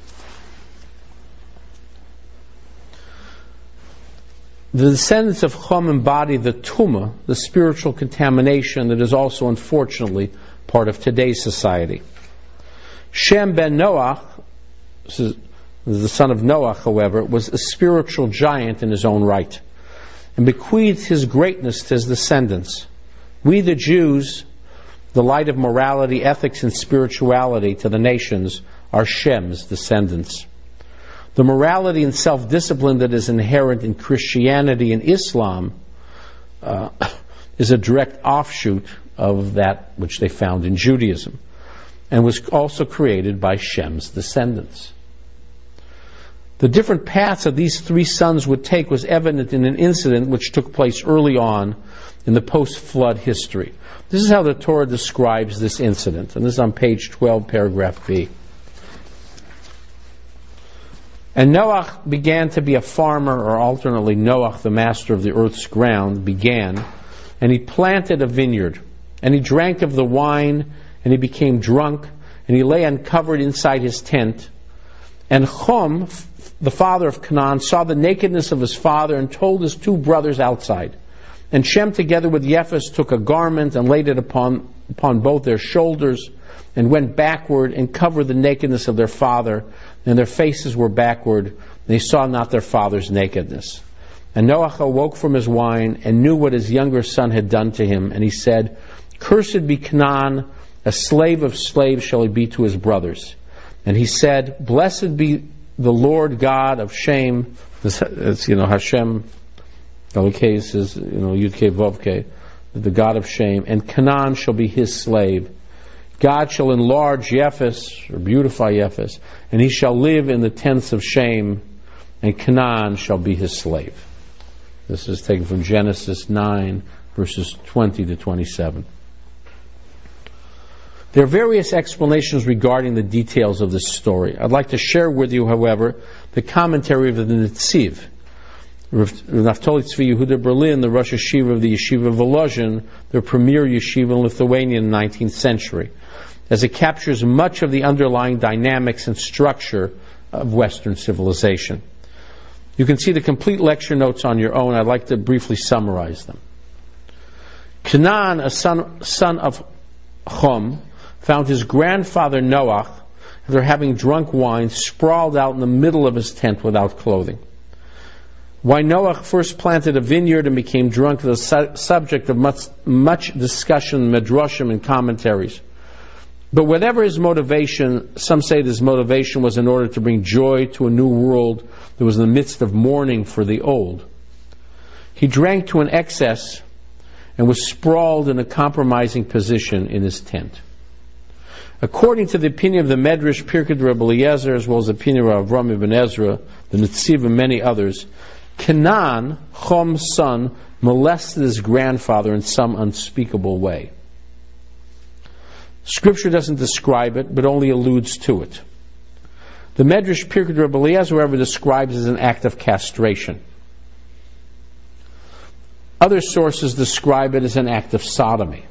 The descendants of Chom embody the tumah, the spiritual contamination that is also, unfortunately, part of today's society. Shem ben Noach, the son of Noach, however, was a spiritual giant in his own right, and bequeathed his greatness to his descendants. We, the Jews, the light of morality, ethics, and spirituality to the nations, are Shem's descendants. The morality and self-discipline that is inherent in Christianity and Islam uh, is a direct offshoot of that which they found in Judaism, and was also created by Shem's descendants. The different paths that these three sons would take was evident in an incident which took place early on in the post-flood history. This is how the Torah describes this incident, and this is on page twelve, paragraph B. And Noach began to be a farmer, or alternately Noach, the master of the earth's ground, began, and he planted a vineyard, and he drank of the wine, and he became drunk, and he lay uncovered inside his tent. And Chom, the father of Canaan, saw the nakedness of his father and told his two brothers outside. And Shem, together with Yefes, took a garment and laid it upon, upon both their shoulders, and went backward and covered the nakedness of their father, and their faces were backward, and they saw not their father's nakedness. And Noach awoke from his wine and knew what his younger son had done to him, and he said, "Cursed be Canaan, a slave of slaves shall he be to his brothers." And he said, "Blessed be the Lord God of Shem," it's, you know, Hashem, Elokeis is, you know, Yud-Kei Vav-Kei, the God of Shem, and Canaan shall be his slave. God shall enlarge Yefes, or beautify Yefes, and he shall live in the tents of Shem, and Canaan shall be his slave. This is taken from Genesis nine, verses twenty to twenty-seven. There are various explanations regarding the details of this story. I'd like to share with you, however, the commentary of the Netziv. Naftali Tzvi Yehuda Berlin, the Rosh Yeshiva of the Yeshiva of Volozhin, the premier yeshiva in Lithuania in the nineteenth century, as it captures much of the underlying dynamics and structure of Western civilization. You can see the complete lecture notes on your own. I'd like to briefly summarize them. Canaan, a son, son of Chom, found his grandfather Noach after having drunk wine, sprawled out in the middle of his tent without clothing. Why Noah first planted a vineyard and became drunk is the su- subject of much, much discussion, midrashim, and commentaries. But whatever his motivation, some say his motivation was in order to bring joy to a new world that was in the midst of mourning for the old. He drank to an excess and was sprawled in a compromising position in his tent. According to the opinion of the Medrash, Pirkei Rabbi Eliezer, as well as the opinion of Avraham ibn Ezra, the Netziv, and many others, Canaan, Chom's son, molested his grandfather in some unspeakable way. Scripture doesn't describe it, but only alludes to it. The Medrash Pirkei Rabbi Eliezer, however, describes it as an act of castration. Other sources describe it as an act of sodomy.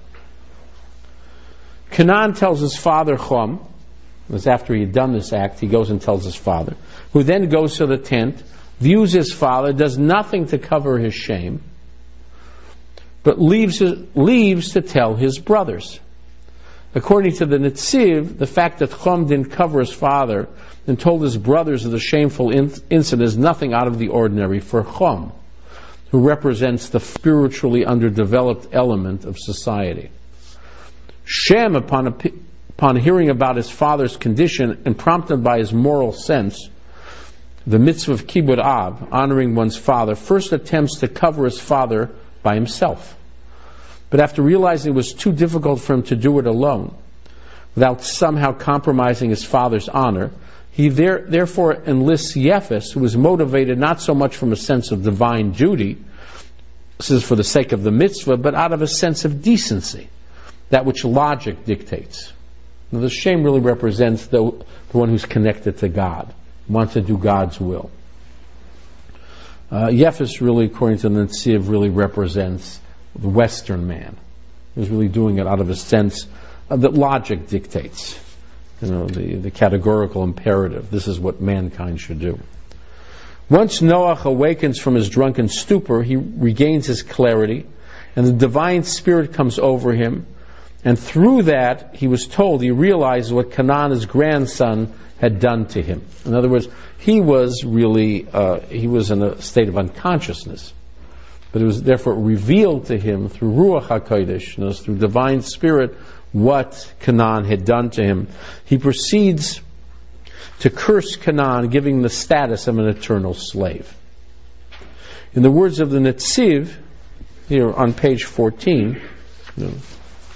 Canaan tells his father Chom, because after he had done this act, he goes and tells his father, who then goes to the tent, views his father, does nothing to cover his shame, but leaves, leaves to tell his brothers. According to the Netziv, the fact that Chom didn't cover his father and told his brothers of the shameful in- incident is nothing out of the ordinary for Chom, who represents the spiritually underdeveloped element of society. Shem, upon, a, upon hearing about his father's condition and prompted by his moral sense, the mitzvah of Kibud Av, honoring one's father, first attempts to cover his father by himself. But after realizing it was too difficult for him to do it alone, without somehow compromising his father's honor, he there, therefore enlists Yefes, who is motivated not so much from a sense of divine duty, this is for the sake of the mitzvah, but out of a sense of decency, that which logic dictates. Now, the shame really represents the, the one who's connected to God, wants to do God's will. Uh, Yefes really, according to the Netziv, really represents the Western man, who's really doing it out of a sense uh, that logic dictates. You know, the, the categorical imperative. This is what mankind should do. Once Noah awakens from his drunken stupor, he regains his clarity, and the divine spirit comes over him, and through that, he was told, he realized what Canaan, his grandson, had done to him. In other words, he was really, uh, he was in a state of unconsciousness. But it was therefore revealed to him through Ruach HaKodesh, you know, through divine spirit, what Canaan had done to him. He proceeds to curse Canaan, giving the status of an eternal slave. In the words of the Netziv, here on page fourteen, you know,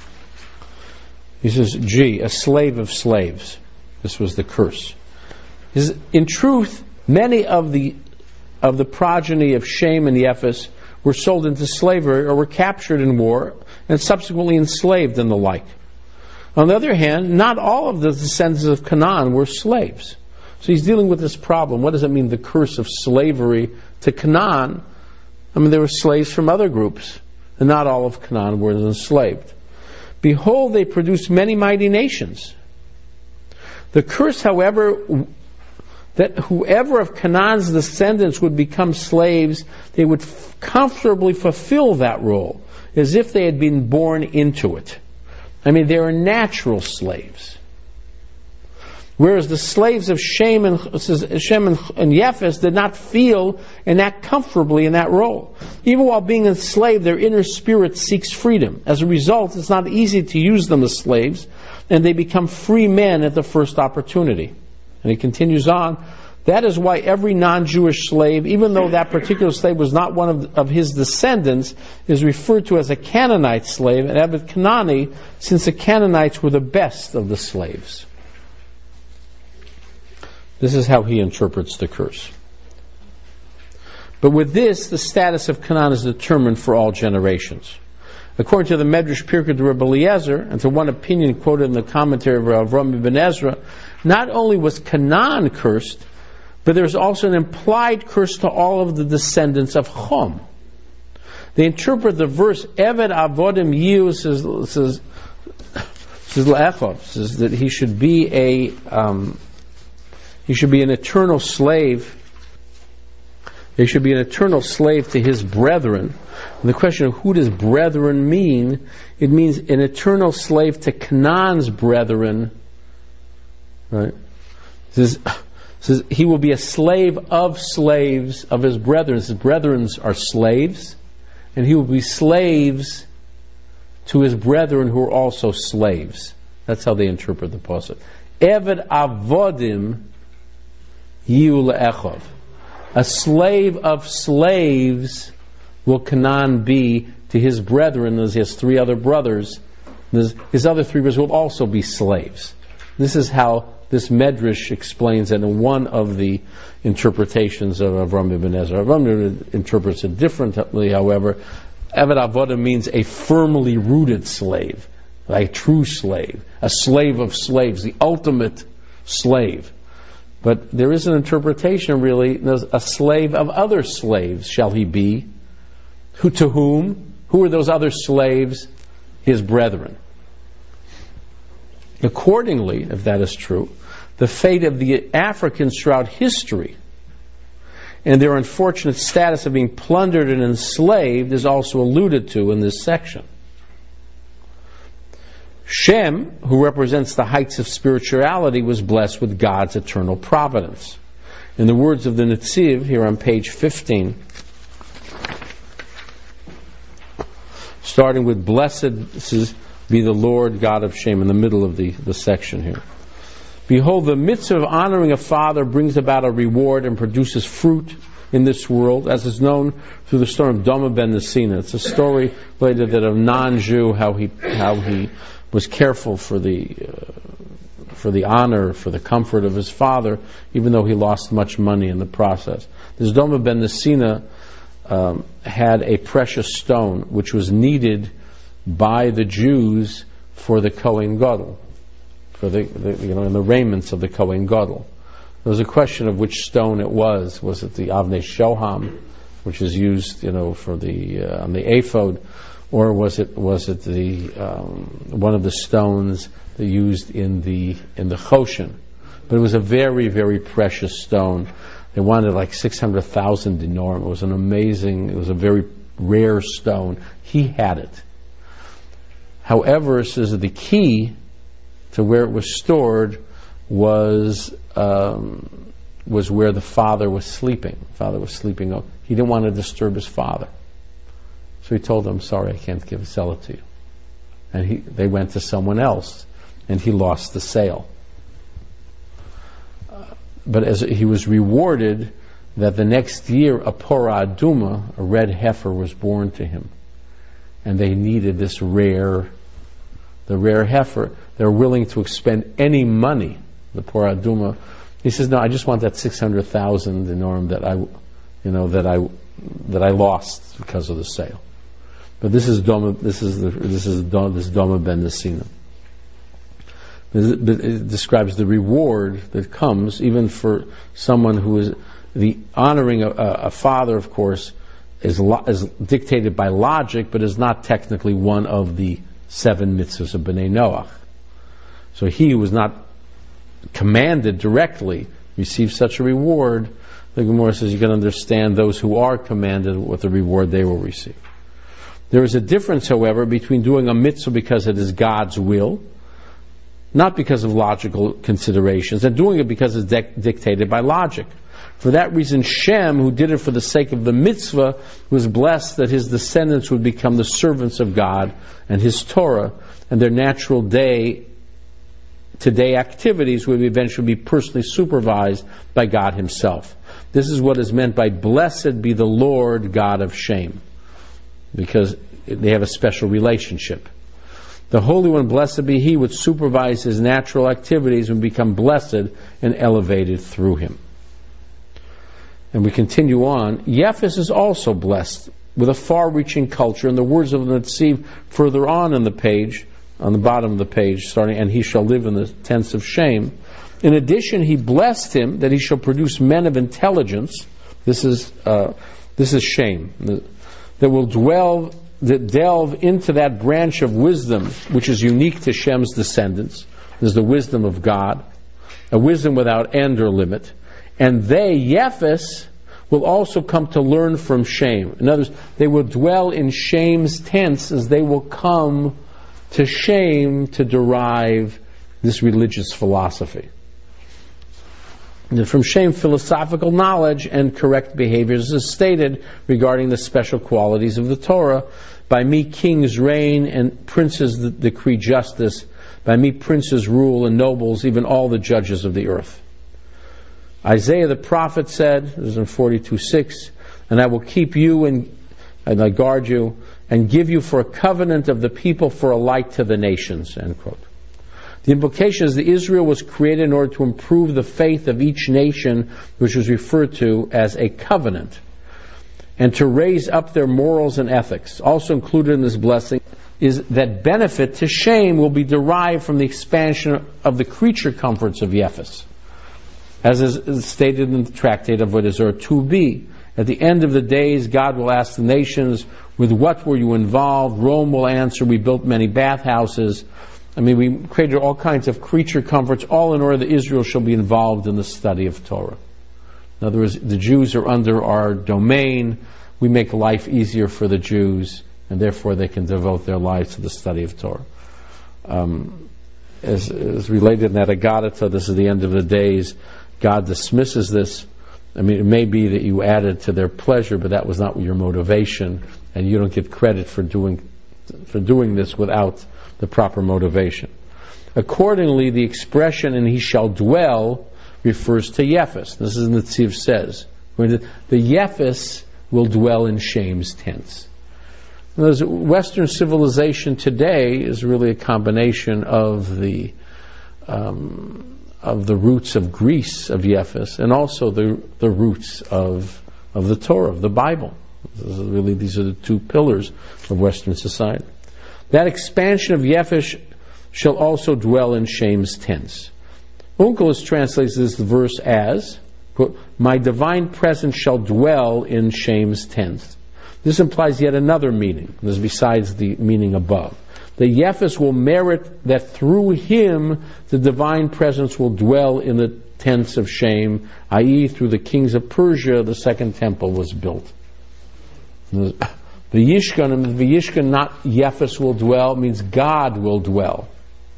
he says, G, a slave of slaves. This was the curse. He says, in truth, many of the of the progeny of Shem and Yefes were sold into slavery or were captured in war and subsequently enslaved and the like. On the other hand, not all of the descendants of Canaan were slaves. So he's dealing with this problem. What does it mean, the curse of slavery to Canaan? I mean, there were slaves from other groups, and not all of Canaan were enslaved. Behold, they produced many mighty nations. The curse, however, that whoever of Canaan's descendants would become slaves, they would f- comfortably fulfill that role, as if they had been born into it. I mean, they are natural slaves. Whereas the slaves of Shem and, Shem and, and Yefes did not feel and act comfortably in that role. Even while being enslaved, their inner spirit seeks freedom. As a result, it's not easy to use them as slaves, and they become free men at the first opportunity. And he continues on, that is why every non-Jewish slave, even though that particular slave was not one of, of his descendants, is referred to as a Canaanite slave, and Evet Kanani, since the Canaanites were the best of the slaves. This is how he interprets the curse. But with this, the status of Canaan is determined for all generations. According to the Medrash Pirkei Rabbi Eliezer, and to one opinion quoted in the commentary of Avraham ibn Ezra, not only was Canaan cursed, but there's also an implied curse to all of the descendants of Chom. They interpret the verse, Eved Avodim Yiu, says, says, says, says that he should be a, um, he should be an eternal slave. He should be an eternal slave to his brethren. And the question of who does brethren mean? It means an eternal slave to Canaan's brethren, right? says, says he will be a slave of slaves of his brethren. His brethren are slaves, and he will be slaves to his brethren who are also slaves. That's how they interpret the pasuk. Eved avodim yiu le'echov. A slave of slaves will Canaan be to his brethren, as he has three other brothers. His other three brothers will also be slaves. This is how this Medrash explains it in one of the interpretations of Avram ibn Ezra. Avram interprets it differently, however. Eved avodah means a firmly rooted slave, like a true slave, a slave of slaves, the ultimate slave. But there is an interpretation, really, a slave of other slaves shall he be. Who, to whom? Who are those other slaves? His brethren. Accordingly, if that is true, the fate of the Africans throughout history and their unfortunate status of being plundered and enslaved is also alluded to in this section. Shem, who represents the heights of spirituality, was blessed with God's eternal providence. In the words of the Netziv, here on page fifteen, starting with blessed, this is, be the Lord God of Shem, in the middle of the, the section here. Behold, the mitzvah of honoring a father brings about a reward and produces fruit in this world, as is known through the story of Doma ben Nesina. It's a story related that a non-Jew, how he how he was careful for the uh, for the honor, for the comfort of his father, even though he lost much money in the process. This Doma ben Nesina um, had a precious stone which was needed by the Jews for the Kohen Gadol, for the, the you know in the raiments of the Kohen Gadol. There was a question of which stone it was. Was it the Avnei Shoham, which is used you know for the uh, on the ephod, or was it was it the um, one of the stones they used in the in the Choshen? But it was a very very precious stone. They wanted like six hundred thousand dinarim. It was an amazing. It was a very rare stone. He had it. However, it says that the key to where it was stored was um, was where the father was sleeping. The father was sleeping. He didn't want to disturb his father, so he told them, "Sorry, I can't give sell it to you." And he, they went to someone else, and he lost the sale. Uh, but as he was rewarded, that the next year a Pora Aduma, a red heifer, was born to him, and they needed this rare. The rare heifer, they're willing to expend any money, the Pora Aduma. He says, no, I just want that six hundred thousand dinarim that I, you know, that I, that I lost because of the sale. But this is Doma, this is the, this is Doma, this is Doma ben Nesina. It, it describes the reward that comes even for someone who is, the honoring a, a father, of course, is, lo, is dictated by logic, but is not technically one of the seven mitzvahs of Bnei Noach. So he who was not commanded directly receives such a reward. The Gemara says you can understand those who are commanded what the reward they will receive. There is a difference, however, between doing a mitzvah because it is God's will, not because of logical considerations, and doing it because it's de- dictated by logic. For that reason, Shem, who did it for the sake of the mitzvah, was blessed that his descendants would become the servants of God and his Torah, and their natural day-to-day activities would eventually be personally supervised by God himself. This is what is meant by blessed be the Lord God of Shem, because they have a special relationship. The Holy One, blessed be he, would supervise his natural activities and become blessed and elevated through him. And we continue on. Yefes is also blessed with a far-reaching culture. In the words of the Netziv further on in the page, on the bottom of the page, starting, and he shall live in the tents of shame. In addition, he blessed him that he shall produce men of intelligence. This is uh, this is shame that will dwell that delve into that branch of wisdom which is unique to Shem's descendants. There's the wisdom of God, a wisdom without end or limit. And they, Yefes, will also come to learn from Shem. In other words, they will dwell in Shem's tents as they will come to Shem to derive this religious philosophy. And from Shem, philosophical knowledge and correct behaviors is stated regarding the special qualities of the Torah. By me kings reign and princes decree justice. By me princes rule and nobles, even all the judges of the earth. Isaiah the prophet said, this is in forty-two six, and I will keep you and, and I guard you and give you for a covenant of the people for a light to the nations, end quote. The implication is that Israel was created in order to improve the faith of each nation, which was referred to as a covenant, and to raise up their morals and ethics. Also included in this blessing is that benefit to Shem will be derived from the expansion of the creature comforts of Yefes, as is stated in the tractate of Avodah Zarah two b. At the end of the days, God will ask the nations, with what were you involved? Rome will answer, we built many bathhouses. I mean, we created all kinds of creature comforts, all in order that Israel shall be involved in the study of Torah. In other words, the Jews are under our domain. We make life easier for the Jews, and therefore they can devote their lives to the study of Torah. Um, as, as related in that Agadah, this is the end of the days. God dismisses this. I mean, it may be that you added to their pleasure, but that was not your motivation, and you don't get credit for doing for doing this without the proper motivation. Accordingly, the expression "and he shall dwell" refers to Yefes. This is what the Tziv says. The Yefes will dwell in Shem's tents. Western civilization today is really a combination of the um, of the roots of Greece, of Yefes, and also the the roots of of the Torah, of the Bible. This is really, these are the two pillars of Western society. That expansion of Yefes shall also dwell in Shem's tents. Onkelos translates this verse as, quote, my divine presence shall dwell in Shem's tents. This implies yet another meaning. This is besides the meaning above. The Yefes will merit that through him the divine presence will dwell in the tents of Shem, that is through the kings of Persia the second temple was built. The Yishkan, the Yishkan, not Yefes will dwell, means God will dwell.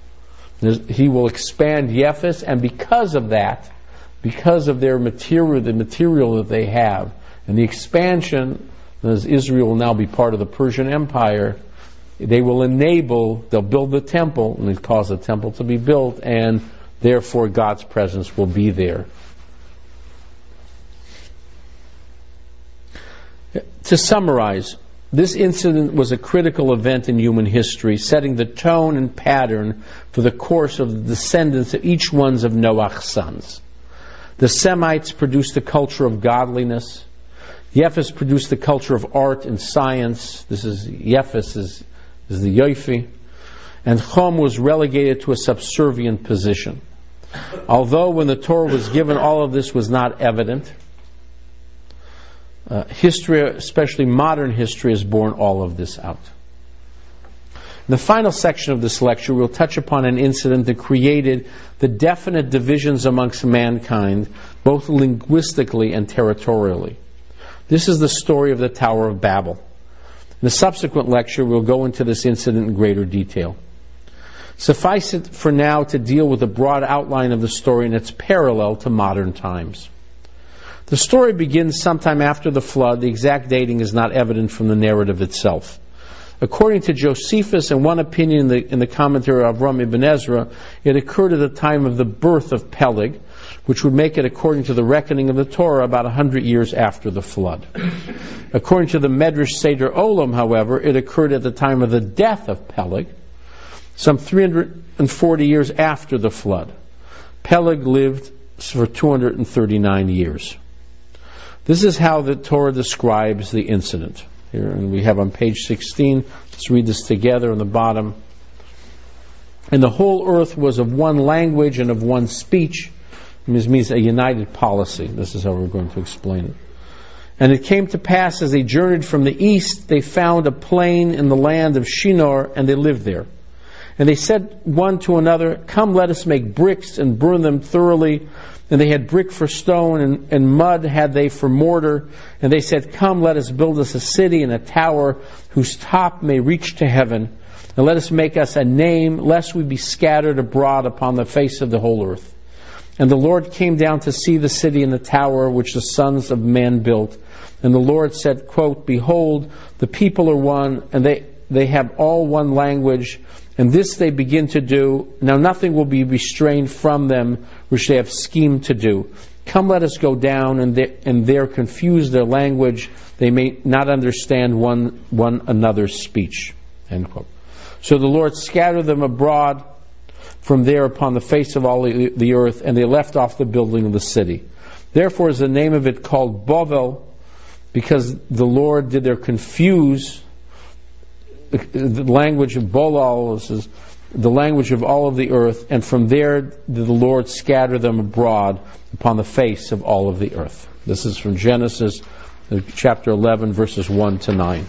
He will expand Yefes, and because of that, because of their material, the material that they have, and the expansion, as Israel will now be part of the Persian Empire, they will enable, they'll build the temple, and it cause the temple to be built, and therefore God's presence will be there. To summarize, this incident was a critical event in human history, setting the tone and pattern for the course of the descendants of each one of Noach's sons. The Semites produced the culture of godliness. Yefes produced the culture of art and science. This is Yefes is, is the Yofi. And Chom was relegated to a subservient position. Although when the Torah was given, all of this was not evident. Uh, history, especially modern history, has borne all of this out. In the final section of this lecture, we'll touch upon an incident that created the definite divisions amongst mankind, both linguistically and territorially. This is the story of the Tower of Babel. In the subsequent lecture, we'll go into this incident in greater detail. Suffice it for now to deal with the broad outline of the story and its parallel to modern times. The story begins sometime after the flood. The exact dating is not evident from the narrative itself. According to Josephus and one opinion in the, in the commentary of Avram ibn Ezra, it occurred at the time of the birth of Peleg, which would make it, according to the reckoning of the Torah, about a hundred years after the flood. According to the Medrash Seder Olam, however, it occurred at the time of the death of Peleg, some three hundred forty years after the flood. Peleg lived for two hundred thirty-nine years. This is how the Torah describes the incident. Here, and we have on page sixteen, let's read this together on the bottom. And the whole earth was of one language and of one speech. This means a united policy. This is how we're going to explain it. And it came to pass, as they journeyed from the east, they found a plain in the land of Shinar, and they lived there. And they said one to another, come, let us make bricks and burn them thoroughly. And they had brick for stone, and, and mud had they for mortar. And they said, come, let us build us a city and a tower whose top may reach to heaven. And let us make us a name, lest we be scattered abroad upon the face of the whole earth. And the Lord came down to see the city and the tower which the sons of man built. And the Lord said, quote, Behold, the people are one, and they, they have all one language, and this they begin to do. Now nothing will be restrained from them which they have schemed to do. Come, let us go down, and, they, and there confuse their language. They may not understand one, one another's speech. End quote. So the Lord scattered them abroad from there upon the face of all the earth, and they left off the building of the city. Therefore is the name of it called Bovel, because the Lord did there confuse the language of Bolal, this is the language of all of the earth, and from there did the Lord scatter them abroad upon the face of all of the earth. This is from Genesis chapter eleven, verses one to nine.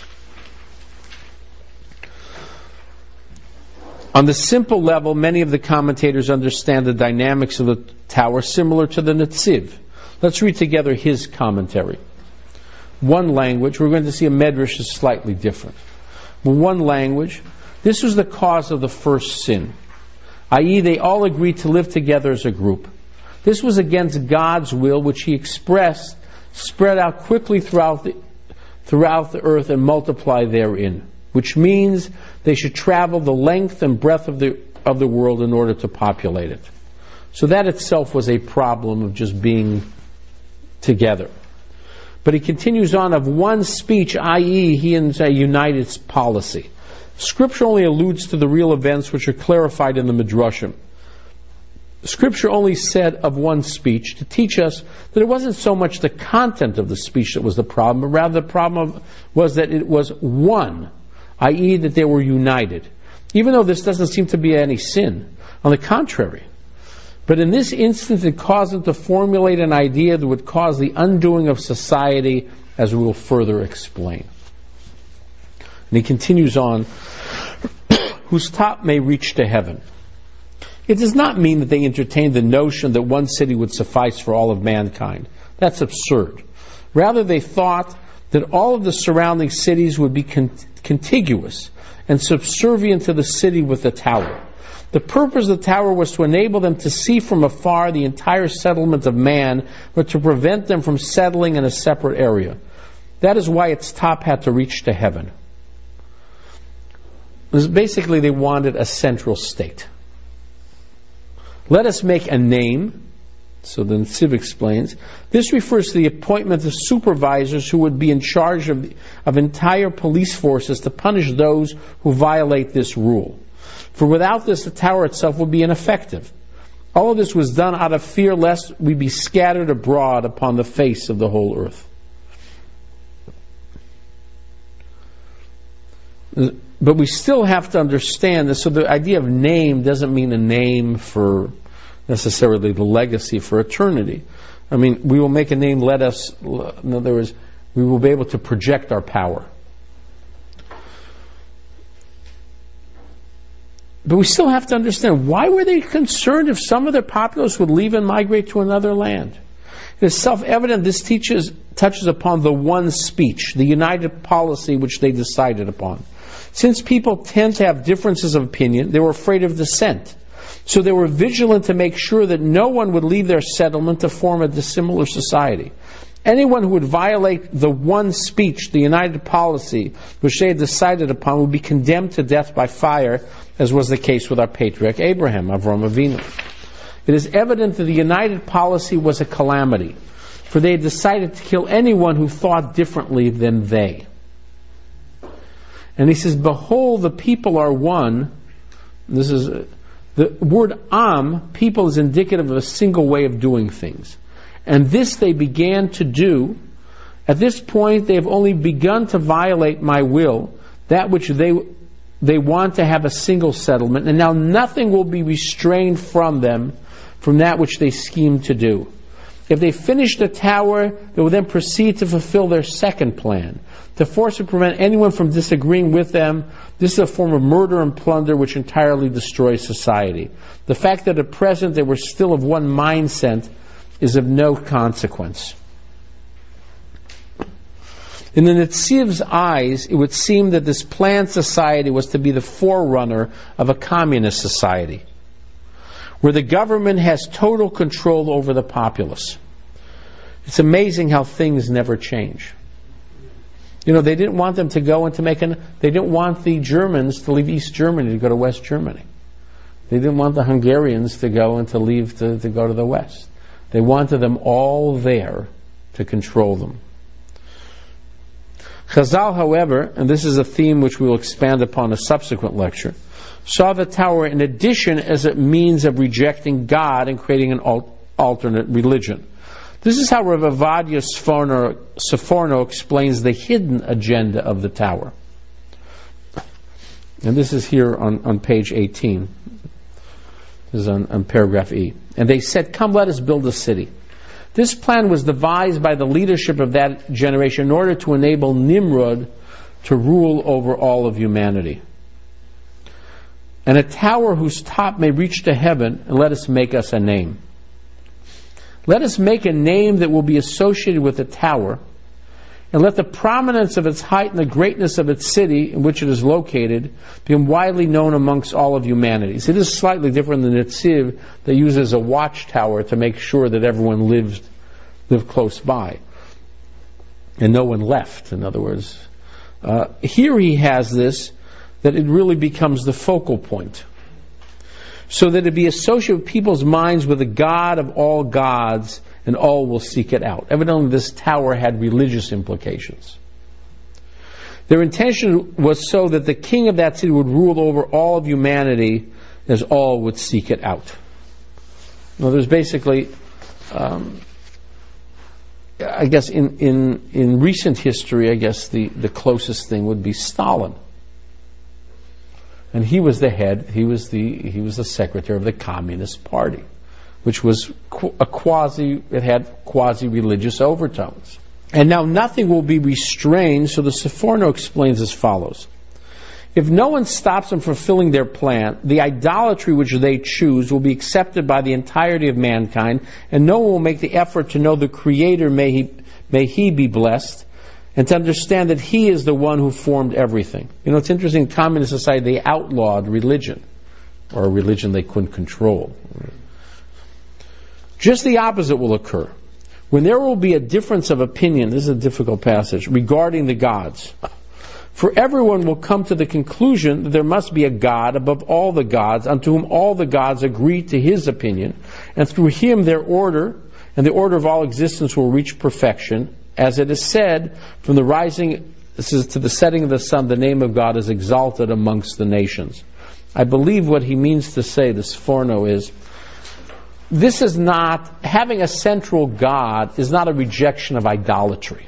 On the simple level, many of the commentators understand the dynamics of the tower similar to the Netziv. Let's read together his commentary. One language, we're going to see a medrash is slightly different. But one language, this was the cause of the first sin, that is they all agreed to live together as a group. This was against God's will, which He expressed, spread out quickly throughout the, throughout the earth and multiply therein, which means they should travel the length and breadth of the of the world in order to populate it. So that itself was a problem of just being together. But he continues on, of one speech, that is he is a united policy. Scripture only alludes to the real events which are clarified in the Midrashim. Scripture only said of one speech to teach us that it wasn't so much the content of the speech that was the problem, but rather the problem was that it was one, that is that they were united. Even though this doesn't seem to be any sin. On the contrary. But in this instance, it caused them to formulate an idea that would cause the undoing of society, as we will further explain. And he continues on, whose top may reach to heaven. It does not mean that they entertained the notion that one city would suffice for all of mankind. That's absurd. Rather, they thought that all of the surrounding cities would be con- contiguous and subservient to the city with the tower. The purpose of the tower was to enable them to see from afar the entire settlement of man, but to prevent them from settling in a separate area. That is why its top had to reach to heaven. Basically, they wanted a central state. Let us make a name. So then Siv explains, this refers to the appointment of supervisors who would be in charge of, of entire police forces to punish those who violate this rule. For without this, the tower itself would be ineffective. All of this was done out of fear lest we be scattered abroad upon the face of the whole earth. But we still have to understand this. So the idea of name doesn't mean a name for necessarily the legacy for eternity. I mean, we will make a name, let us, in other words, we will be able to project our power. But we still have to understand, why were they concerned if some of their populace would leave and migrate to another land? It is self-evident this teaches, touches upon the one speech, the united policy which they decided upon. Since people tend to have differences of opinion, they were afraid of dissent. So they were vigilant to make sure that no one would leave their settlement to form a dissimilar society. Anyone who would violate the one speech, the united policy, which they had decided upon, would be condemned to death by fire, as was the case with our patriarch Abraham, Avram Avinu. It is evident that the united policy was a calamity, for they had decided to kill anyone who thought differently than they. And he says, behold, the people are one. This is the word am, people, is indicative of a single way of doing things. And this they began to do. At this point, they have only begun to violate my will, that which they they want to have a single settlement, and now nothing will be restrained from them from that which they scheme to do. If they finish the tower, they will then proceed to fulfill their second plan, to force or prevent anyone from disagreeing with them. This is a form of murder and plunder which entirely destroys society. The fact that at present they were still of one mindset is of no consequence. In the Netziv's eyes, it would seem that this planned society was to be the forerunner of a communist society, where the government has total control over the populace. It's amazing how things never change. You know, they didn't want them to go and to make an, they didn't want the Germans to leave East Germany to go to West Germany. They didn't want the Hungarians to go and to leave to, to go to the West. They wanted them all there to control them. Chazal, however, and this is a theme which we will expand upon in a subsequent lecture, saw the tower in addition as a means of rejecting God and creating an al- alternate religion. This is how Rav Avadia Sforno, Sforno explains the hidden agenda of the tower. And this is here on, on page eighteen. This is on, on paragraph E. And they said, "Come, let us build a city." This plan was devised by the leadership of that generation in order to enable Nimrod to rule over all of humanity. "And a tower whose top may reach to heaven, and let us make us a name. Let us make a name that will be associated with the tower, and let the prominence of its height and the greatness of its city in which it is located become widely known amongst all of humanity." So it is slightly different than the Netziv that uses a watchtower to make sure that everyone lived, lived close by. And no one left, in other words. Uh, here he has this, that it really becomes the focal point. So that it be associated with people's minds with the God of all gods, and all will seek it out. Evidently this tower had religious implications. Their intention was so that the king of that city would rule over all of humanity, as all would seek it out. Well, there's basically, um, I guess in, in, in recent history, I guess the, the closest thing would be Stalin. And he was the head, he was the, he was the secretary of the Communist Party, which was a quasi, it had quasi-religious overtones. And now nothing will be restrained, so the Sforno explains as follows. If no one stops them from fulfilling their plan, the idolatry which they choose will be accepted by the entirety of mankind, and no one will make the effort to know the Creator, may he, may he be blessed, and to understand that he is the one who formed everything. You know, it's interesting, in communist society, they outlawed religion, or a religion they couldn't control. Just the opposite will occur. When there will be a difference of opinion, this is a difficult passage, regarding the gods. For everyone will come to the conclusion that there must be a God above all the gods, unto whom all the gods agree to his opinion, and through him their order, and the order of all existence will reach perfection. As it is said, from the rising this is to the setting of the sun, the name of God is exalted amongst the nations. I believe what he means to say, this Sforno, is this is not, having a central God is not a rejection of idolatry.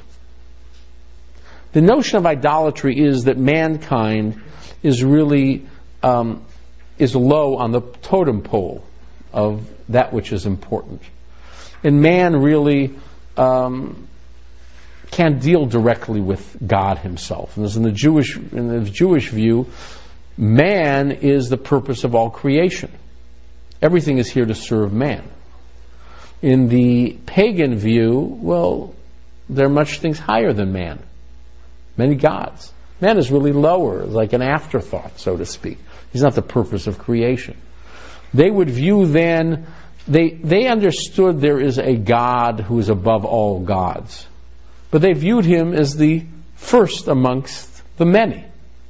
The notion of idolatry is that mankind is really um, is low on the totem pole of that which is important. And man really um, can't deal directly with God himself. And as in the Jewish in the Jewish view, man is the purpose of all creation. Everything is here to serve man. In the pagan view, well, there are much things higher than man. Many gods. Man is really lower, like an afterthought, so to speak. He's not the purpose of creation. They would view then, they they understood there is a God who is above all gods. But they viewed him as the first amongst the many.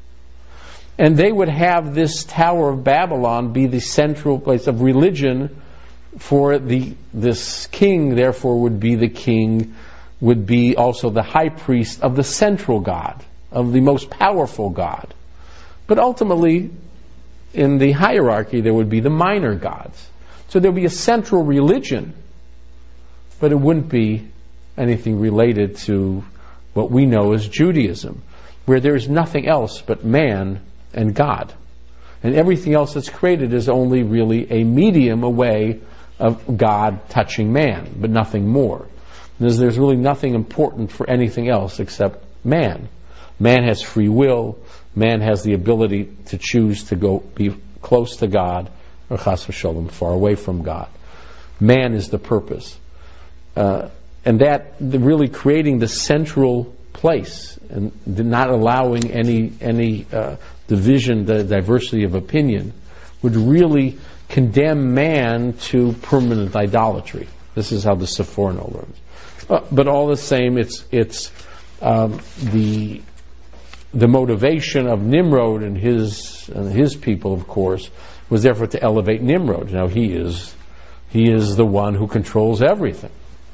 And they would have this Tower of Babylon be the central place of religion for the this king, therefore would be the king, would be also the high priest of the central God, of the most powerful God. But ultimately, in the hierarchy, there would be the minor gods. So there would be a central religion, but it wouldn't be anything related to what we know as Judaism, where there is nothing else but man and God. And everything else that's created is only really a medium, a way of God touching man, but nothing more. There's, there's really nothing important for anything else except man. Man has free will. Man has the ability to choose to go be close to God, or chas v'sholem, far away from God. Man is the purpose. Uh, and that, the, really creating the central place and not allowing any any uh, division, the diversity of opinion, would really condemn man to permanent idolatry. This is how the Seforno learns. Uh, but all the same, it's it's um, the the motivation of Nimrod and his and his people, of course, was therefore to elevate Nimrod. Now he is he is the one who controls everything.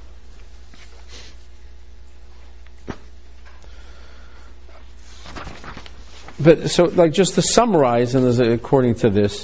But so, like, just to summarize, and as, according to this,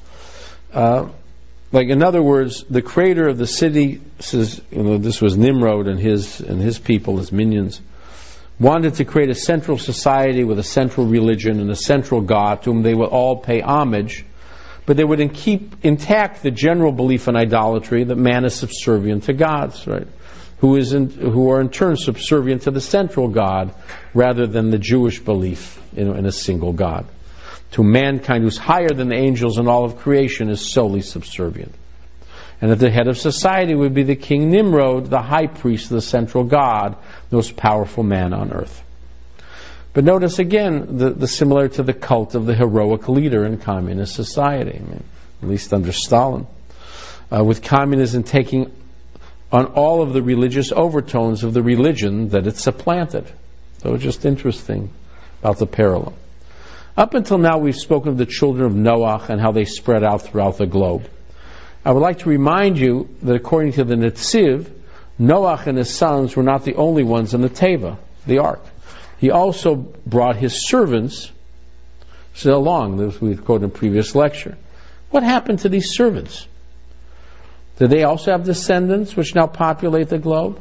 uh, like in other words, the creator of the city says, you know, this was Nimrod and his and his people, his minions, wanted to create a central society with a central religion and a central God to whom they would all pay homage, but they would keep intact the general belief in idolatry that man is subservient to gods, right? Who is in, who are in turn subservient to the central God rather than the Jewish belief in, in a single God. To mankind who's higher than the angels and all of creation is solely subservient. And at the head of society would be the king Nimrod, the high priest of the central God, the most powerful man on earth. But notice again the, the similar to the cult of the heroic leader in communist society, I mean, at least under Stalin, uh, with communism taking on all of the religious overtones of the religion that it supplanted. So it's just interesting about the parallel. Up until now, we've spoken of the children of Noah and how they spread out throughout the globe. I would like to remind you that according to the Netziv, Noah and his sons were not the only ones in the Teva, the ark. He also brought his servants along, as we've quoted in a previous lecture. What happened to these servants? Did they also have descendants which now populate the globe?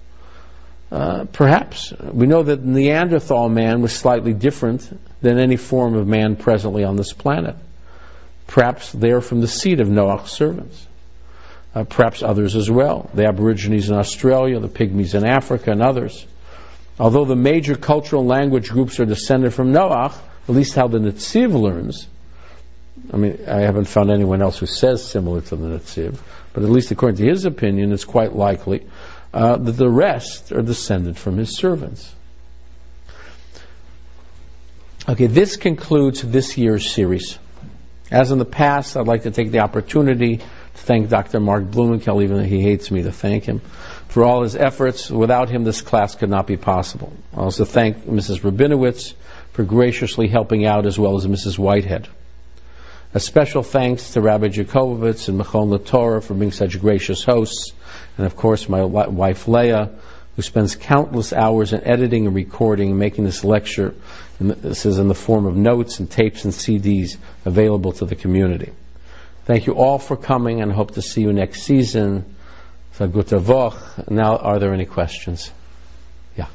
Uh, perhaps. We know that Neanderthal man was slightly different than any form of man presently on this planet. Perhaps they are from the seed of Noah's servants. Uh, perhaps others as well. The Aborigines in Australia, the Pygmies in Africa, and others. Although the major cultural and language groups are descended from Noah, at least how the Netziv learns, I mean, I haven't found anyone else who says similar to the Netziv, but at least according to his opinion, it's quite likely uh, that the rest are descended from his servants. Okay, this concludes this year's series. As in the past, I'd like to take the opportunity to thank Doctor Mark Blumenkel, even though he hates me to thank him, for all his efforts. Without him, this class could not be possible. I also thank Missus Rabinowitz for graciously helping out, as well as Missus Whitehead. A special thanks to Rabbi Jacobovitz and Mechon LaTorah for being such gracious hosts, and of course my wife Leah, who spends countless hours in editing and recording and making this lecture, and this is in the form of notes and tapes and C Ds available to the community. Thank you all for coming, and hope to see you next season. So gute Woche. Now, are there any questions? Yeah.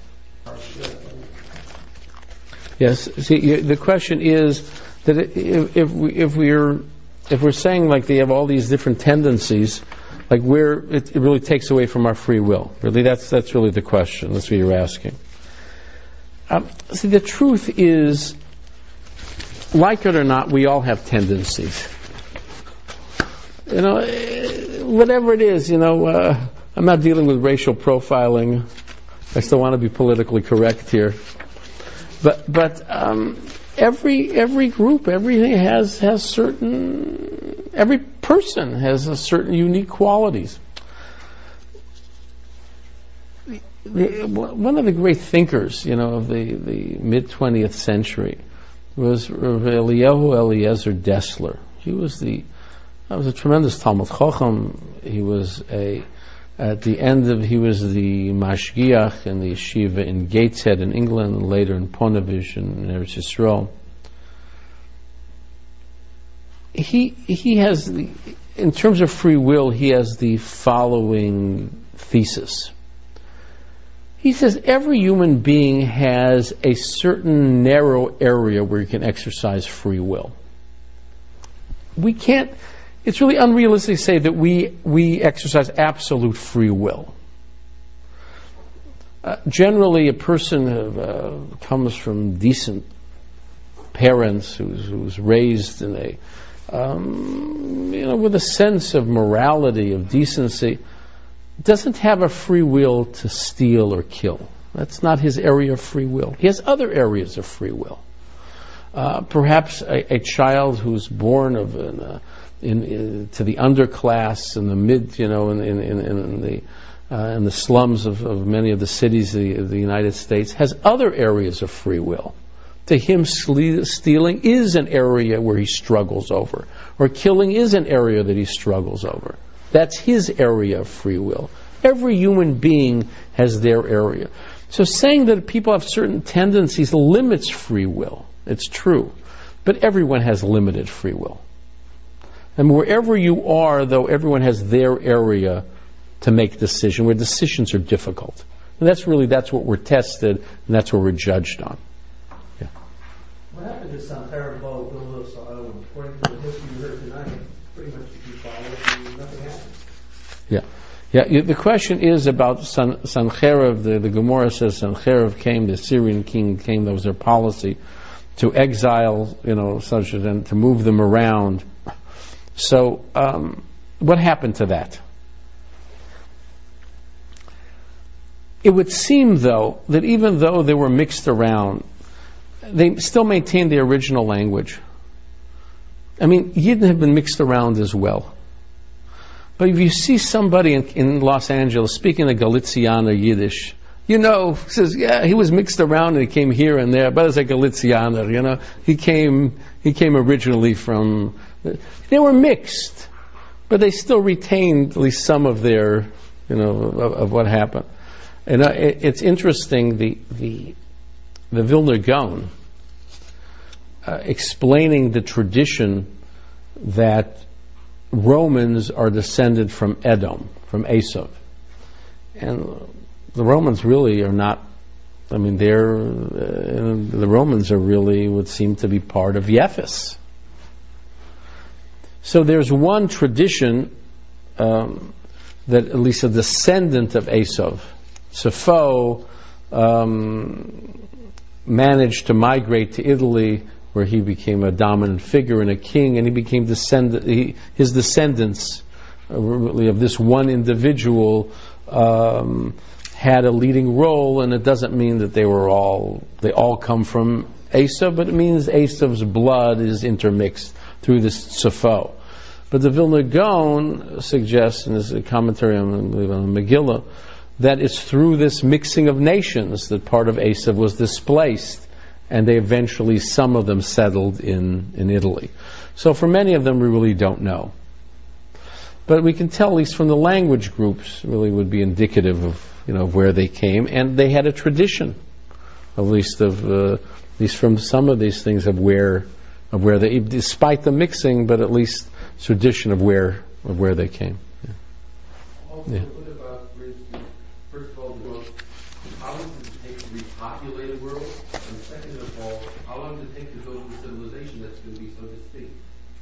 Yes. See, the question is that if, if we if we're if we're saying like they have all these different tendencies, like where it, it really takes away from our free will. Really, that's that's really the question. That's what you're asking. Um, see, the truth is, like it or not, we all have tendencies. You know, whatever it is, you know, uh, I'm not dealing with racial profiling. I still want to be politically correct here. But but um, every every group, everything has has certain. Every person has a certain unique qualities. The, the, one of the great thinkers, you know, of the, the mid twentieth century was Rav Eliyahu Eliezer Dessler. He was the That was a tremendous Talmud Chacham. He was a, at the end of, he was the Mashgiach in the yeshiva in Gateshead in England, and later in Ponevezh in Eretz Yisrael. He, he has, the, in terms of free will, he has the following thesis. He says every human being has a certain narrow area where you can exercise free will. We can't, It's really unrealistic to say that we we exercise absolute free will. Uh, generally, a person uh, comes from decent parents, who's, who's raised in a um, you know with a sense of morality, of decency, doesn't have a free will to steal or kill. That's not his area of free will. He has other areas of free will. Uh, perhaps a, a child who's born of an uh, in, uh, to the underclass and the mid, you know, in, in, in, in the uh, in the slums of, of many of the cities of the, of the United States, has other areas of free will. To him, stealing is an area where he struggles over, or killing is an area that he struggles over. That's his area of free will. Every human being has their area. So saying that people have certain tendencies limits free will. It's true. But everyone has limited free will. And wherever you are, though, everyone has their area to make decisions, where decisions are difficult. And that's really, that's what we're tested, and that's what we're judged on. Yeah. What happened to Santerre Bill Island? According to the history you heard tonight, pretty much you follow and nothing happened. Yeah. Yeah, you, the question is about San, Sancherib. The, the Gemara says Sancherib came, the Syrian king came, that was their policy, to exile, you know, such as, and to move them around. So, um, what happened to that? It would seem, though, that even though they were mixed around, they still maintained the original language. I mean, Yidden have been mixed around as well. But if you see somebody in, in Los Angeles speaking a Galiciana Yiddish, you know, says, yeah, he was mixed around and he came here and there, but it's a Galicianer, you know. He came, he came originally from, they were mixed, but they still retained at least some of their, you know, of, of what happened. And uh, it, it's interesting, the, the, the Vilna Gaon, uh, explaining the tradition that Romans are descended from Edom, from Esav. And the Romans really are not, I mean, they're, uh, the Romans are really, would seem to be part of Yefes. So there's one tradition um, that at least a descendant of Esav, Sappho, um, managed to migrate to Italy, where he became a dominant figure and a king, and he became descendant. He, his descendants, uh, really of this one individual, um, had a leading role. And it doesn't mean that they were all they all come from Esav, but it means Esav's blood is intermixed through this Sappho. But the Vilna Gaon suggests, in his commentary on, on Megillah, that it's through this mixing of nations that part of Esav was displaced, and they eventually, some of them settled in, in Italy. So for many of them, we really don't know. But we can tell, at least from the language groups, really would be indicative of, you know, of where they came. And they had a tradition, at least of, uh, at least from some of these things, of where, of where they, despite the mixing, but at least tradition of where, of where they came. Yeah. Also, Yeah. what about, for instance, first of all, the world, how long does it take to repopulate a world? And second of all, how long does it take to go to a civilization that's going to be so distinct?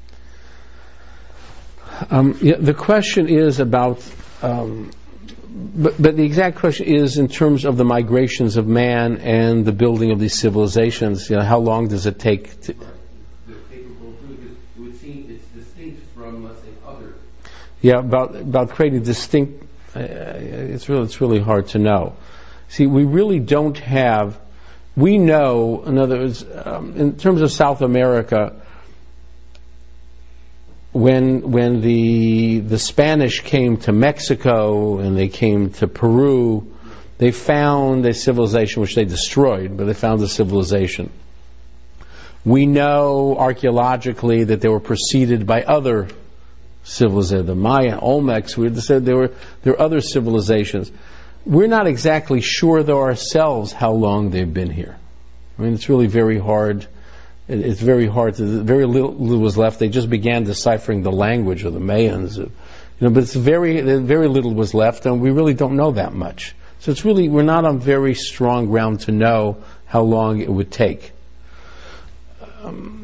Um, yeah, the question is about, um, but, but the exact question is in terms of the migrations of man and the building of these civilizations. You know, how long does it take to? Right. The capable of doing it, it would seem it's distinct from, let's say, other. Yeah, about about creating distinct. Uh, it's really it's really hard to know. See, we really don't have. We know, in other words, um, in terms of South America, when when the the Spanish came to Mexico and they came to Peru, they found a civilization which they destroyed, but they found a civilization. We know archaeologically that they were preceded by other civilizations, the Maya, Olmecs. We said there were there were other civilizations. We're not exactly sure, though, ourselves how long they've been here. I mean, it's really very hard. It's very hard to. Very little was left. They just began deciphering the language of the Mayans, you know. But it's very, very little was left, and we really don't know that much. So it's really we're not on very strong ground to know how long it would take. Um,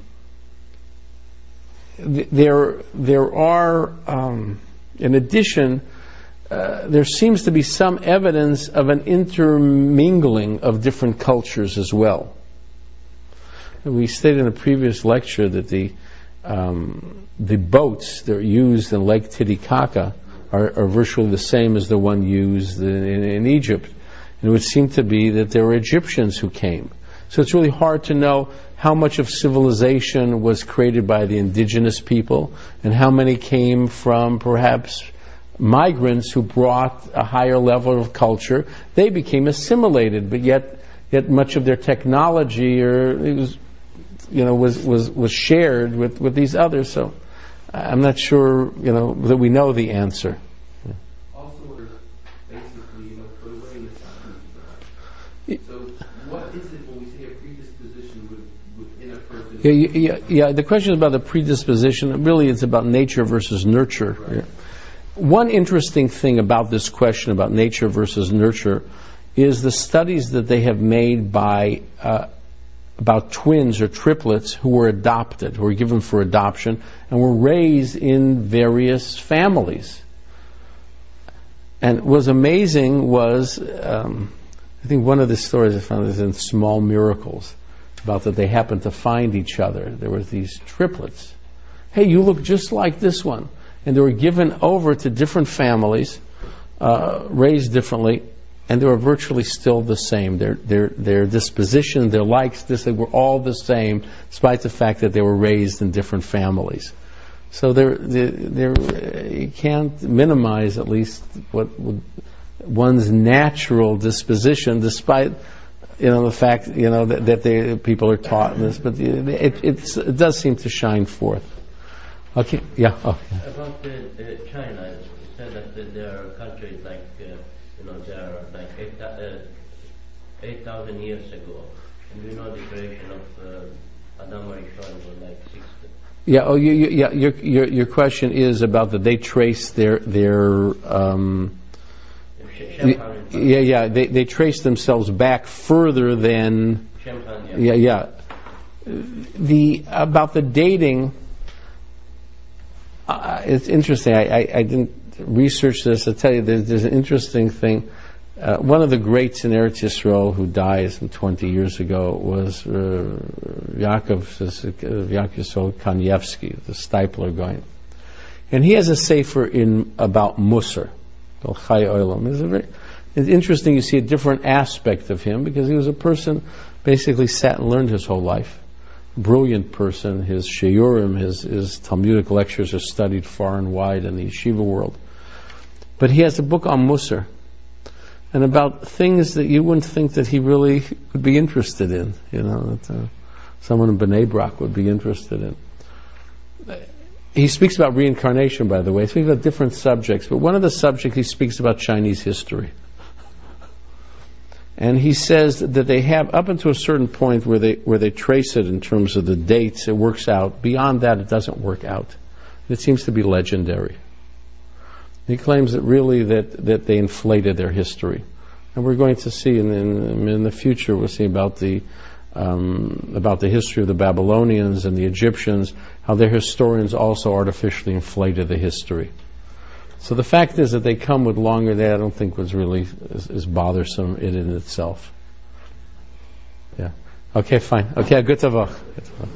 there, there are, um, in addition. Uh, there seems to be some evidence of an intermingling of different cultures as well. We stated in a previous lecture that the um, the boats that are used in Lake Titicaca are, are virtually the same as the one used in, in, in Egypt. And it would seem to be that there were Egyptians who came. So it's really hard to know how much of civilization was created by the indigenous people and how many came from perhaps migrants who brought a higher level of culture. They became assimilated, but yet yet much of their technology or it was you know was was was shared with with these others. So I'm not sure you know that we know the answer. Also, basically, you know, put away in the science. So what is it when we say a predisposition with, within a person? Yeah, yeah, yeah. The question is about the predisposition. Really, it's about nature versus nurture. Right. Yeah. One interesting thing about this question about nature versus nurture is the studies that they have made by uh, about twins or triplets who were adopted, who were given for adoption, and were raised in various families. And what was amazing was, um, I think one of the stories I found is in Small Miracles, about that they happened to find each other. There were these triplets. Hey, you look just like this one. And they were given over to different families, uh, raised differently, and they were virtually still the same. Their their their disposition, their likes, this they were all the same, despite the fact that they were raised in different families. So they're, they're, they're, you can't minimize at least what would, one's natural disposition, despite you know the fact you know that, that they, people are taught this, but it, it's, it does seem to shine forth. Okay, yeah. Oh, yeah. About uh, uh, China, you said that uh, their culture is like, uh, you know, they are like eight, uh, eight thousand years ago. And you know the creation of uh, Adam Rishon was like six. Yeah. Oh, you, you, yeah. Your, your your question is about that they trace their their. Um, yeah, yeah. They they trace themselves back further than. Shemhan, yeah, yeah. The about the dating. Uh, it's interesting. I, I, I didn't research this. I'll tell you, there's, there's an interesting thing. Uh, one of the greats in Eretz Yisrael who died some twenty years ago was uh, Yaakov, uh, Yaakov Yisrael Kanievsky, the Stipler guy. And he has a sefer in about Musar, Chai Olam. It's, a very, it's interesting. You see a different aspect of him because he was a person basically sat and learned his whole life. Brilliant person. His shiurim, his, his Talmudic lectures are studied far and wide in the yeshiva world. But he has a book on Musar and about things that you wouldn't think that he really would be interested in. You know, that uh, someone in Bnei Brak would be interested in. He speaks about reincarnation, by the way. He speaks about different subjects, but one of the subjects he speaks about Chinese history. And he says that they have up until a certain point where they where they trace it in terms of the dates, it works out. Beyond that, it doesn't work out. It seems to be legendary. He claims that really that, that they inflated their history, and we're going to see in in, in the future. We'll see about the um, about the history of the Babylonians and the Egyptians, how their historians also artificially inflated the history. So the fact is that they come with longer that I don't think was really is, is bothersome in, in itself. Yeah. Okay, fine. Okay, good to